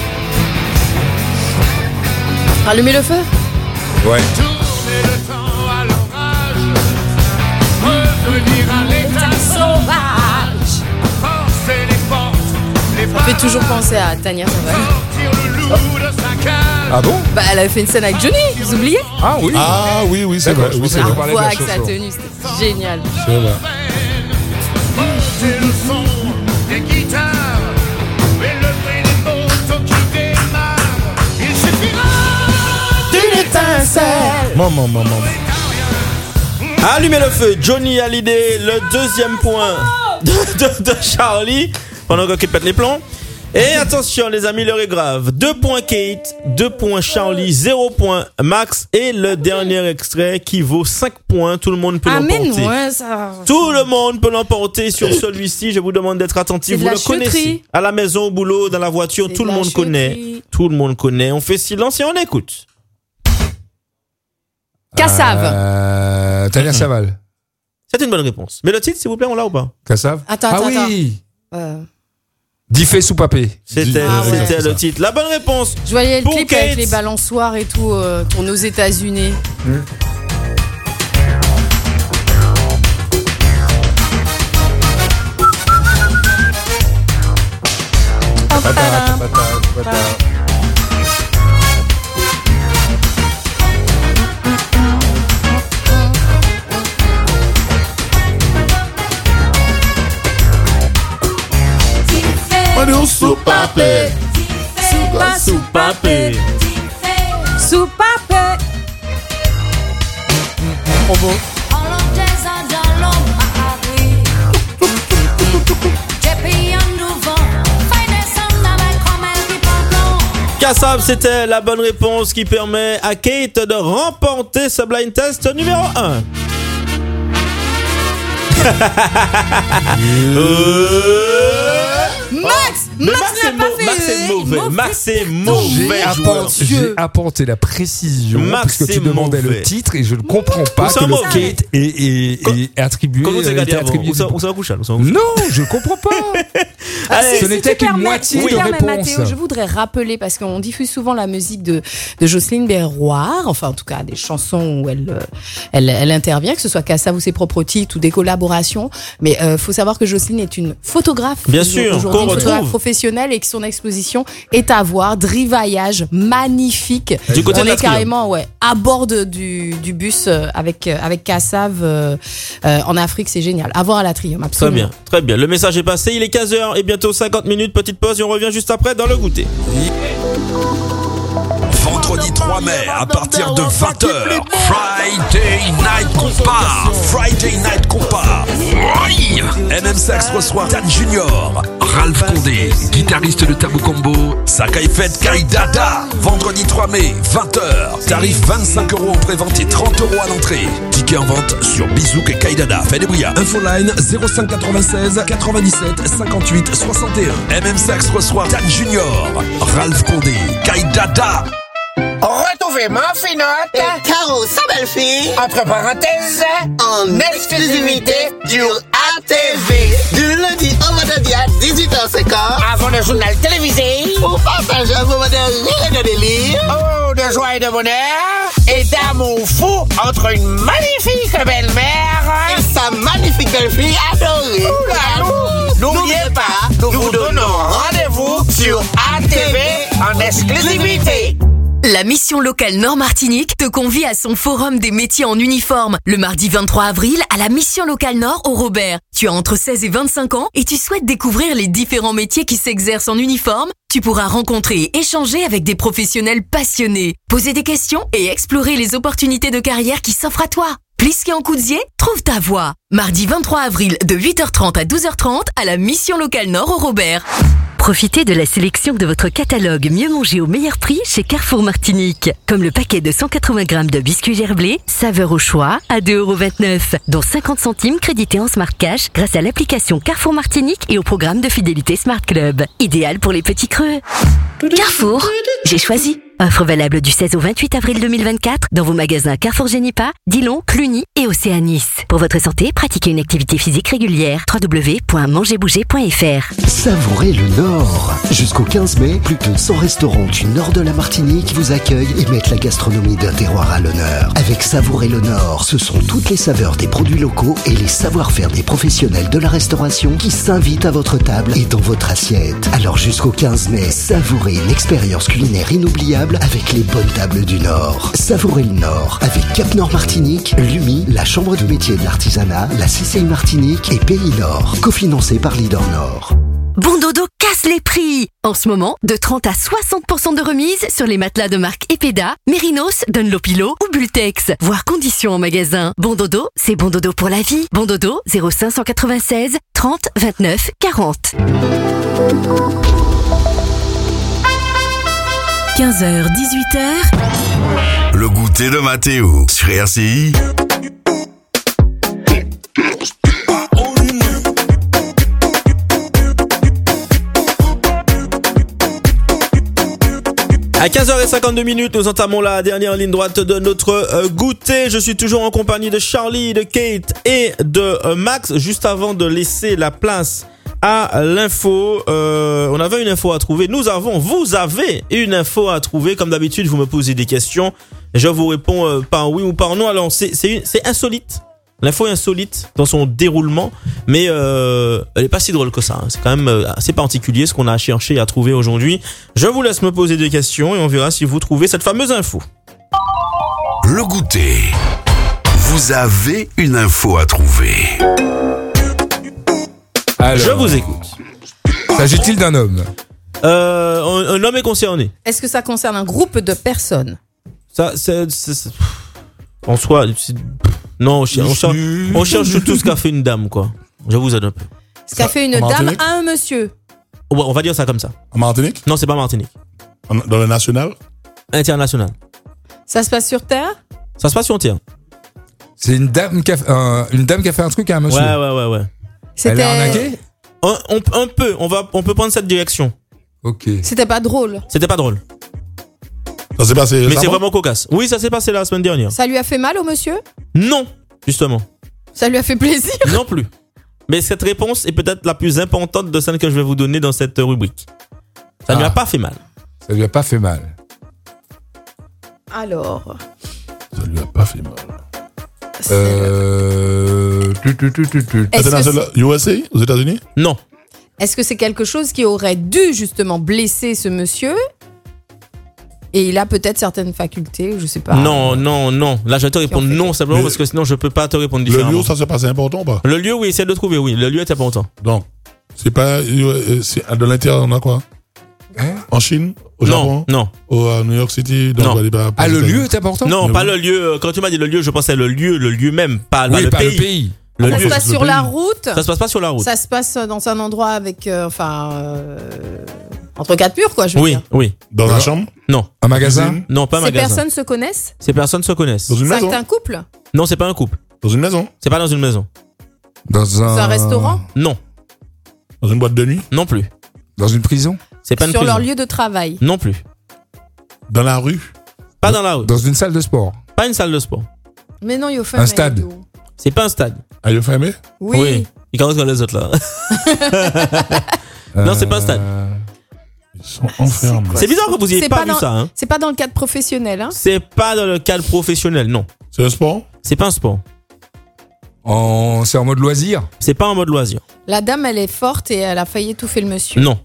Allumez le feu? Ouais. Tourner le temps à l'orage, revenir à l'état sauvage, forcer les portes, les Ça fait toujours penser à Tania Sauvage. sortir le loup de sa cage. Ah bon? Bah, elle avait fait une scène avec Johnny, vous oubliez? Ah oui. Ah oui, oui, c'est D'accord, vrai. je Oui, c'est pensais La qu'on vrai. parlait de voix la avec sa chanson. tenue, c'était génial. C'est vrai. Montez le son des guitares et le bruit des motos qui démarrent. Il suffira d'une étincelle. Maman, maman. Allumez le feu, Johnny Hallyday, le deuxième point de, de, de Charlie, pendant qu'il pète les plombs. Et attention les amis, l'heure est grave. Deux points Kate, deux points Charlie, zéro point Max. Et le dernier extrait qui vaut cinq points, tout le monde peut Ah, mais l'emporter. non, hein, ça. Tout le monde peut l'emporter sur celui-ci. Je vous demande d'être attentif. C'est de Vous la le connaissez. chuterie. À la maison, au boulot, dans la voiture, C'est tout de le la monde connaît. chuterie. Tout le monde connaît. On fait silence et on écoute. Cassave. Euh, Tania Saval. C'est une bonne réponse. Mais le titre, s'il vous plaît, on l'a ou pas? Cassave. Attends, Ah attends, oui. Euh, Diffé sous papé. C'était Ah ouais. c'était le titre. La bonne réponse. je voyais le Pour clip Kate. avec les balançoires et tout, euh, tourné aux États-Unis. On est au soupapé. Soupapé. Soupapé. Provo. Kassab, c'était la bonne réponse qui permet à Kate de remporter ce blind test numéro un. Max, Mais Max Max l'a est pas mau- fait. Max est euh, mauvais. Max est mauvais J'ai joueur. apporté, j'ai apporté la précision Max, parce que tu c'est demandais mauvais. le titre et je ne comprends pas Où ça que le mauvais Kate est, est, est attribué. Comment c'est euh, gardé était avant? attribué Où ça du- où ça va coucher? Non, je comprends pas. Allez, Ce n'était tu qu'une permets- moitié si tu de permets, réponse. Mathéo, je voudrais rappeler, parce qu'on diffuse souvent la musique de, de Jocelyne Berroir, enfin en tout cas des chansons où elle, euh, elle, elle intervient, que ce soit Kassav ou ses propres titres ou des collaborations. Mais euh, faut savoir que Jocelyne est une photographe. Bien sûr, aujourd'hui, qu'on une photographe retrouve. professionnelle et que son exposition est à voir. Drivaillage magnifique. Du côté On de la est carrément ouais, à bord de- du, du bus euh, avec, euh, avec Kassav euh, euh, en Afrique, c'est génial. À voir à la Trium, Très absolument. bien, très bien. Le message est passé. Il est quinze heures et bientôt cinquante minutes. Petite pause et on revient juste après dans le goûter. Vendredi vendredi trois mai, à partir de vingt heures, Friday Night Compa. Friday Night Compa. Oui. M M Sax reçoit Dan Junior, Ralph Condé, guitariste de Tabou Combo, Sakai Fête Kai Dada. Vendredi trois mai, vingt heures. Tarif vingt-cinq euros en prévente et trente euros à l'entrée. Ticket en vente sur Bizouk et Kai Dada. Fais des brouillards. Infoline zéro cinq quatre-vingt-seize quatre-vingt-dix-sept cinquante-huit soixante et un. M M Sax reçoit Dan Junior, Ralph Condé, Kai Dada. Retrouvez ma finotte et Caro, sa belle-fille, entre parenthèses, en exclusivité sur A T V. Du lundi au vendredi à dix-huit heures cinquante. Avant le journal télévisé. Pour partager un moment de rire et de délire. Oh, de joie et de bonheur. Et d'amour fou entre une magnifique belle-mère et sa magnifique belle-fille adorée. N'oubliez pas, nous vous donnons rendez-vous sur A T V en exclusivité. La mission locale Nord-Martinique te convie à son forum des métiers en uniforme le mardi vingt-trois avril à la mission locale Nord au Robert. Tu as entre seize et vingt-cinq ans et tu souhaites découvrir les différents métiers qui s'exercent en uniforme. Tu pourras rencontrer et échanger avec des professionnels passionnés, poser des questions et explorer les opportunités de carrière qui s'offrent à toi. Plisqué en Coudier, trouve ta voie. Mardi vingt-trois avril de huit heures trente à douze heures trente à la mission locale Nord au Robert. Profitez de la sélection de votre catalogue Mieux manger au meilleur prix chez Carrefour Martinique. Comme le paquet de cent quatre-vingts grammes de biscuits gerblés, saveur au choix, à deux euros vingt-neuf, dont cinquante centimes crédités en Smart Cash grâce à l'application Carrefour Martinique et au programme de fidélité Smart Club. Idéal pour les petits creux. Carrefour, j'ai choisi. Offre valable du seize au vingt-huit avril deux mille vingt-quatre dans vos magasins Carrefour Génipa, Dillon, Cluny et Océanis. Pour votre santé, pratiquez une activité physique régulière. w w w point manger bouger point f r. Savourez le Nord. Jusqu'au quinze mai, plus de cent restaurants du nord de la Martinique vous accueillent et mettent la gastronomie d'un terroir à l'honneur. Avec Savourez le Nord, ce sont toutes les saveurs des produits locaux et les savoir-faire des professionnels de la restauration qui s'invitent à votre table et dans votre assiette. Alors jusqu'au quinze mai, savourez une expérience culinaire inoubliable avec les bonnes tables du Nord. Savourez le Nord avec Cap Nord Martinique, Lumi, la Chambre de métier de l'artisanat, la C C I Martinique et Pays Nord, cofinancé par Leader Nord. Bon Dodo casse les prix. En ce moment, de trente à soixante pour cent de remise sur les matelas de marque Epeda, Mérinos, Dunlopilo ou Bultex. Voir conditions en magasin. Bon Dodo, c'est Bon Dodo pour la vie. Bon Dodo, zéro cinq cent quatre-vingt-seize trente vingt-neuf quarante. quinze heures dix-huit heures. Le goûter de Mathéo sur R C I. À quinze heures cinquante-deux minutes, nous entamons la dernière ligne droite de notre euh, goûter. Je suis toujours en compagnie de Charlie, de Kate et de euh, Max. Juste avant de laisser la place à l'info, euh, on avait une info à trouver. Nous avons, vous avez une info à trouver. Comme d'habitude, vous me posez des questions. Je vous réponds euh, par oui ou par non. Alors, c'est, c'est, une, c'est insolite. L'info est insolite dans son déroulement, mais euh, elle est pas si drôle que ça. C'est quand même assez particulier ce qu'on a cherché à trouver aujourd'hui. Je vous laisse me poser des questions et on verra si vous trouvez cette fameuse info. Le goûter. Vous avez une info à trouver. Alors, je vous écoute. S'agit-il d'un homme? Euh, un, un homme est concerné. Est-ce que ça concerne un groupe de personnes? Ça, c'est, c'est, c'est en soi, c'est, non, on cherche, on cherche, on cherche surtout ce qu'a fait une dame, quoi. Je vous aide un peu. Ce qu'a fait une dame à un monsieur. Ouais, on va dire ça comme ça. En Martinique? Non, c'est pas Martinique. Dans le national? International. Ça se passe sur Terre? Ça se passe sur Terre. C'est une dame qui a, euh, une dame qui a fait un truc à un monsieur. Ouais, ouais, ouais, ouais. C'était... Elle est arnaquée? Un, on, un peu, on va, on peut prendre cette direction. Ok. C'était pas drôle. C'était pas drôle. Ça s'est passé Mais c'est vraiment cocasse. Oui, ça s'est passé la semaine dernière. Ça lui a fait mal au monsieur? Non, justement. Ça lui a fait plaisir? Non plus. Mais cette réponse est peut-être la plus importante de celle que je vais vous donner dans cette rubrique. Ça ne ah. lui a pas fait mal. Ça lui a pas fait mal. Alors. Ça lui a pas fait mal. Euh... International U S A, aux États-Unis? Non. Est-ce que c'est quelque chose qui aurait dû justement blesser ce monsieur? Et il a peut-être certaines facultés, je sais pas. Non, non, non. Là, je vais te répondre non, simplement parce que sinon, je peux pas te répondre différemment. Le lieu, ça c'est pas important ou pas? Le lieu, oui, essaie de trouver, oui. Le lieu est important. Donc, c'est pas, c'est de l'intérieur, on a quoi? Hein? En Chine? Au Japon? Non. Au à New York City? Non. Pas, ah, le lieu est important? Non, Mais pas oui. le lieu. Quand tu m'as dit le lieu, je pensais le lieu, le lieu même, pas, Oui, pas le pas pays. le pays. Le Ça lieu. se passe sur la route. Ça se passe pas sur la route. Ça se passe dans un endroit avec, euh, enfin, euh, entre quatre murs, quoi, je veux Oui, dire. oui. Dans la chambre? Non. Un magasin? Non, pas un Ces magasin. personnes se connaissent? Ces personnes se connaissent. Dans une maison? C'est un couple? Non, c'est pas un couple. Dans une maison? C'est pas dans une maison. Dans un... C'est un restaurant? Non. Dans une boîte de nuit? Non plus. Dans une prison? C'est pas une Sur prison. leur lieu de travail? Non plus. Dans la rue? Pas dans la rue. Dans une salle de sport? Pas une salle de sport. Mais non, il faut Un stade? C'est pas un stade. Ah, il est fermé? Oui. Il commence comme les autres là. Non, c'est pas un stade. Ils sont enfermés. C'est bizarre que vous ayez C'est pas, pas vu dans- ça. Hein. C'est pas dans le cadre professionnel, hein? C'est pas dans le cadre professionnel, non. C'est un sport? C'est pas un sport. En... C'est en mode loisir? C'est pas en mode loisir. La dame, elle est forte et elle a failli étouffer le monsieur. Non.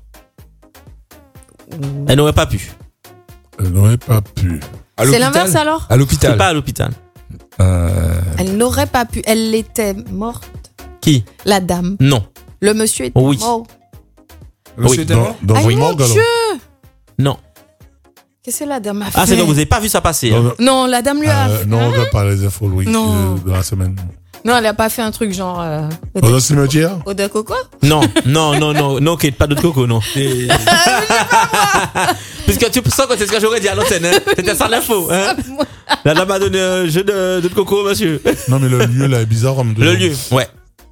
Elle n'aurait pas pu. Elle n'aurait pas pu. À C'est l'hôpital? l'inverse alors? À l'hôpital? C'est pas à l'hôpital. Euh... Elle n'aurait pas pu. Elle était morte. Qui? La dame. Non. Le monsieur était Oui. mort. Monsieur Oui. était mort? Dans Ah, une mon morgue, alors? Dieu! Non. Qu'est-ce que la dame a fait? Ah, c'est que vous avez pas vu ça passer. hein. Non, la dame lui a Euh, fait. non, on ne veut pas les infos, Louis, Non. euh, de la semaine. Non, elle a pas fait un truc genre. Euh, Dans un cimetière? Au de coco? Non, non, non, non, non, Kate, pas d'eau de coco, non. Et- Puisque tu sens que c'est ce que j'aurais dit à l'antenne, hein. C'était ça l'info, hein. La dame a donné un jeu de, d'eau de coco, monsieur. Non, mais le lieu là est bizarre. Comme de- Le lieu, ouais.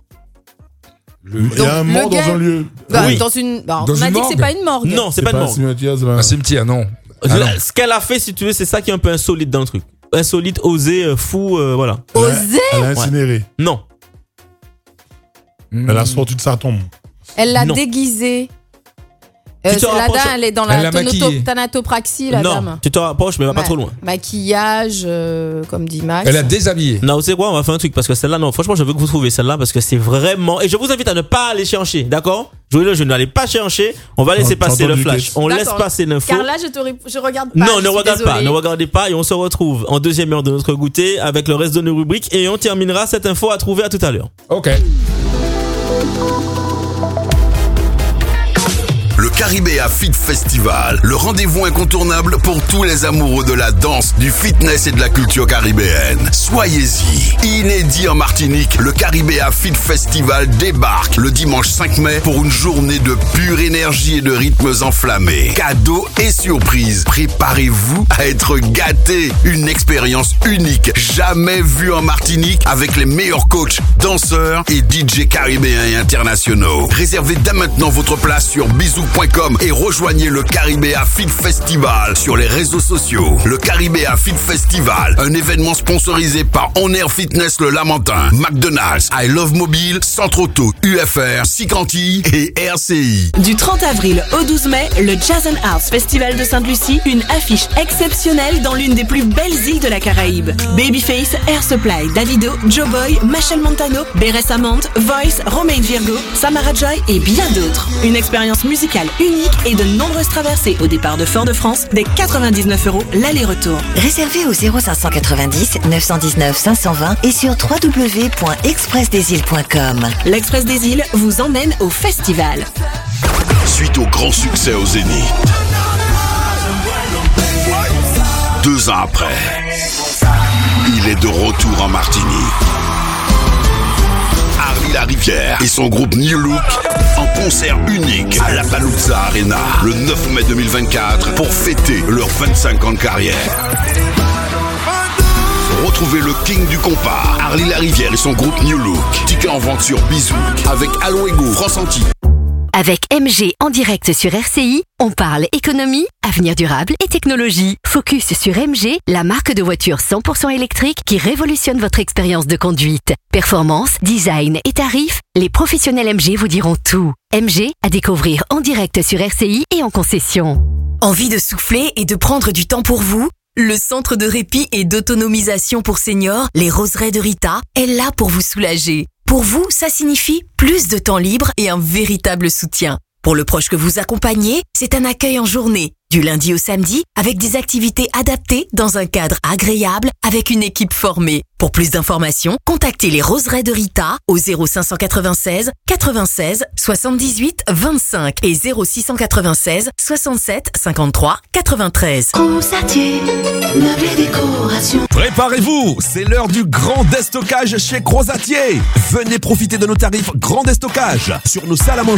Il y a un Donc, mort le gars- dans un lieu. Bah, Oui. Dans une. bah, Dans on a une dit que c'est morgue? pas une morgue. Non, c'est pas une un morgue. cimetière, c'est pas Un cimetière, non. Ah, non. Ce qu'elle a fait, si tu veux, c'est ça qui est un peu insolite dans le truc. Insolite, osé, euh, fou, euh, voilà. Elle a- Osé? Elle a incinéré. Non. Elle a sorti de sa tombe. Elle l'a Non. déguisée. Tu Euh, te c'est la rapproches- dame, elle est dans Elle la l'a tonoto- maquillée. thanatopraxie, la non, dame. tu te rapproches, mais va pas Ma- trop loin. Maquillage, euh, comme dit Max. Elle a déshabillé. Non, vous savez quoi, on va faire un truc, parce que celle-là, non, franchement, je veux que vous trouviez celle-là, parce que c'est vraiment, et je vous invite à ne pas aller chercher, d'accord? Jouez le jeu, n'allez pas chercher, on va laisser T'as passer le entendu, flash. Kate? On laisse D'accord. passer l'info. Car là, je, te ré- je regarde pas. Non, je ne suis regarde pas, désolée. ne regardez pas, et on se retrouve en deuxième heure de notre goûter avec le reste de nos rubriques, et on terminera cette info à trouver à tout à l'heure. Ok. Le Caribéa Fit Festival, le rendez-vous incontournable pour tous les amoureux de la danse, du fitness et de la culture caribéenne. Soyez-y. Inédit en Martinique, le Caribéa Fit Festival débarque le dimanche cinq mai pour une journée de pure énergie et de rythmes enflammés. Cadeaux et surprises. Préparez-vous à être gâtés. Une expérience unique, jamais vue en Martinique, avec les meilleurs coachs, danseurs et D J caribéens et internationaux. Réservez dès maintenant votre place sur bisou point com et rejoignez le Caribéa Fit Festival sur les réseaux sociaux. Le Caribéa Fit Festival, un événement sponsorisé par On Air Fitness Le Lamentin, McDonald's, I Love Mobile, Centre Auto, U F R, Sicanti et R C I. Du trente avril au douze mai, le Jazz and Arts Festival de Sainte-Lucie, une affiche exceptionnelle dans l'une des plus belles îles de la Caraïbe. Babyface, Air Supply, Davido, Joe Boy, Machel Montano, Beres Amante, Voice, Romain Virgo, Samara Joy et bien d'autres. Une expérience musicale unique et de nombreuses traversées au départ de Fort-de-France dès quatre-vingt-dix-neuf euros l'aller-retour. Réservez au zéro cinq cent quatre-vingt-dix neuf cent dix-neuf cinq cent vingt et sur w w w point express des îles point com. L'Express des îles vous emmène au festival. Suite au grand succès au Zénith. Deux ans après, il est de retour en Martinique. Harry Larivière et son groupe New Look en concert unique à la Palooza Arena le neuf mai deux mille vingt-quatre pour fêter leurs vingt-cinq ans de carrière. Retrouvez le king du compas, Harry Larivière et son groupe New Look. Ticket en vente sur Bisou avec Aloego, France Antilles. Avec M G en direct sur R C I, on parle économie, avenir durable et technologie. Focus sur M G, la marque de voitures cent pour cent électrique qui révolutionne votre expérience de conduite. Performance, design et tarifs, les professionnels M G vous diront tout. M G à découvrir en direct sur R C I et en concession. Envie de souffler et de prendre du temps pour vous? Le centre de répit et d'autonomisation pour seniors, les Roseraies de Rita, est là pour vous soulager. Pour vous, ça signifie plus de temps libre et un véritable soutien. Pour le proche que vous accompagnez, c'est un accueil en journée, Du lundi au samedi, avec des activités adaptées dans un cadre agréable avec une équipe formée. Pour plus d'informations, contactez les Roseraies de Rita au zéro cinq cent quatre-vingt-seize quatre-vingt-seize soixante-dix-huit vingt-cinq et zéro six cent quatre-vingt-seize soixante-sept cinquante-trois quatre-vingt-treize. Crozatier, meubles et décorations. Préparez-vous, c'est l'heure du grand déstockage chez Crozatier. Venez profiter de nos tarifs grand déstockage sur nos salles à manger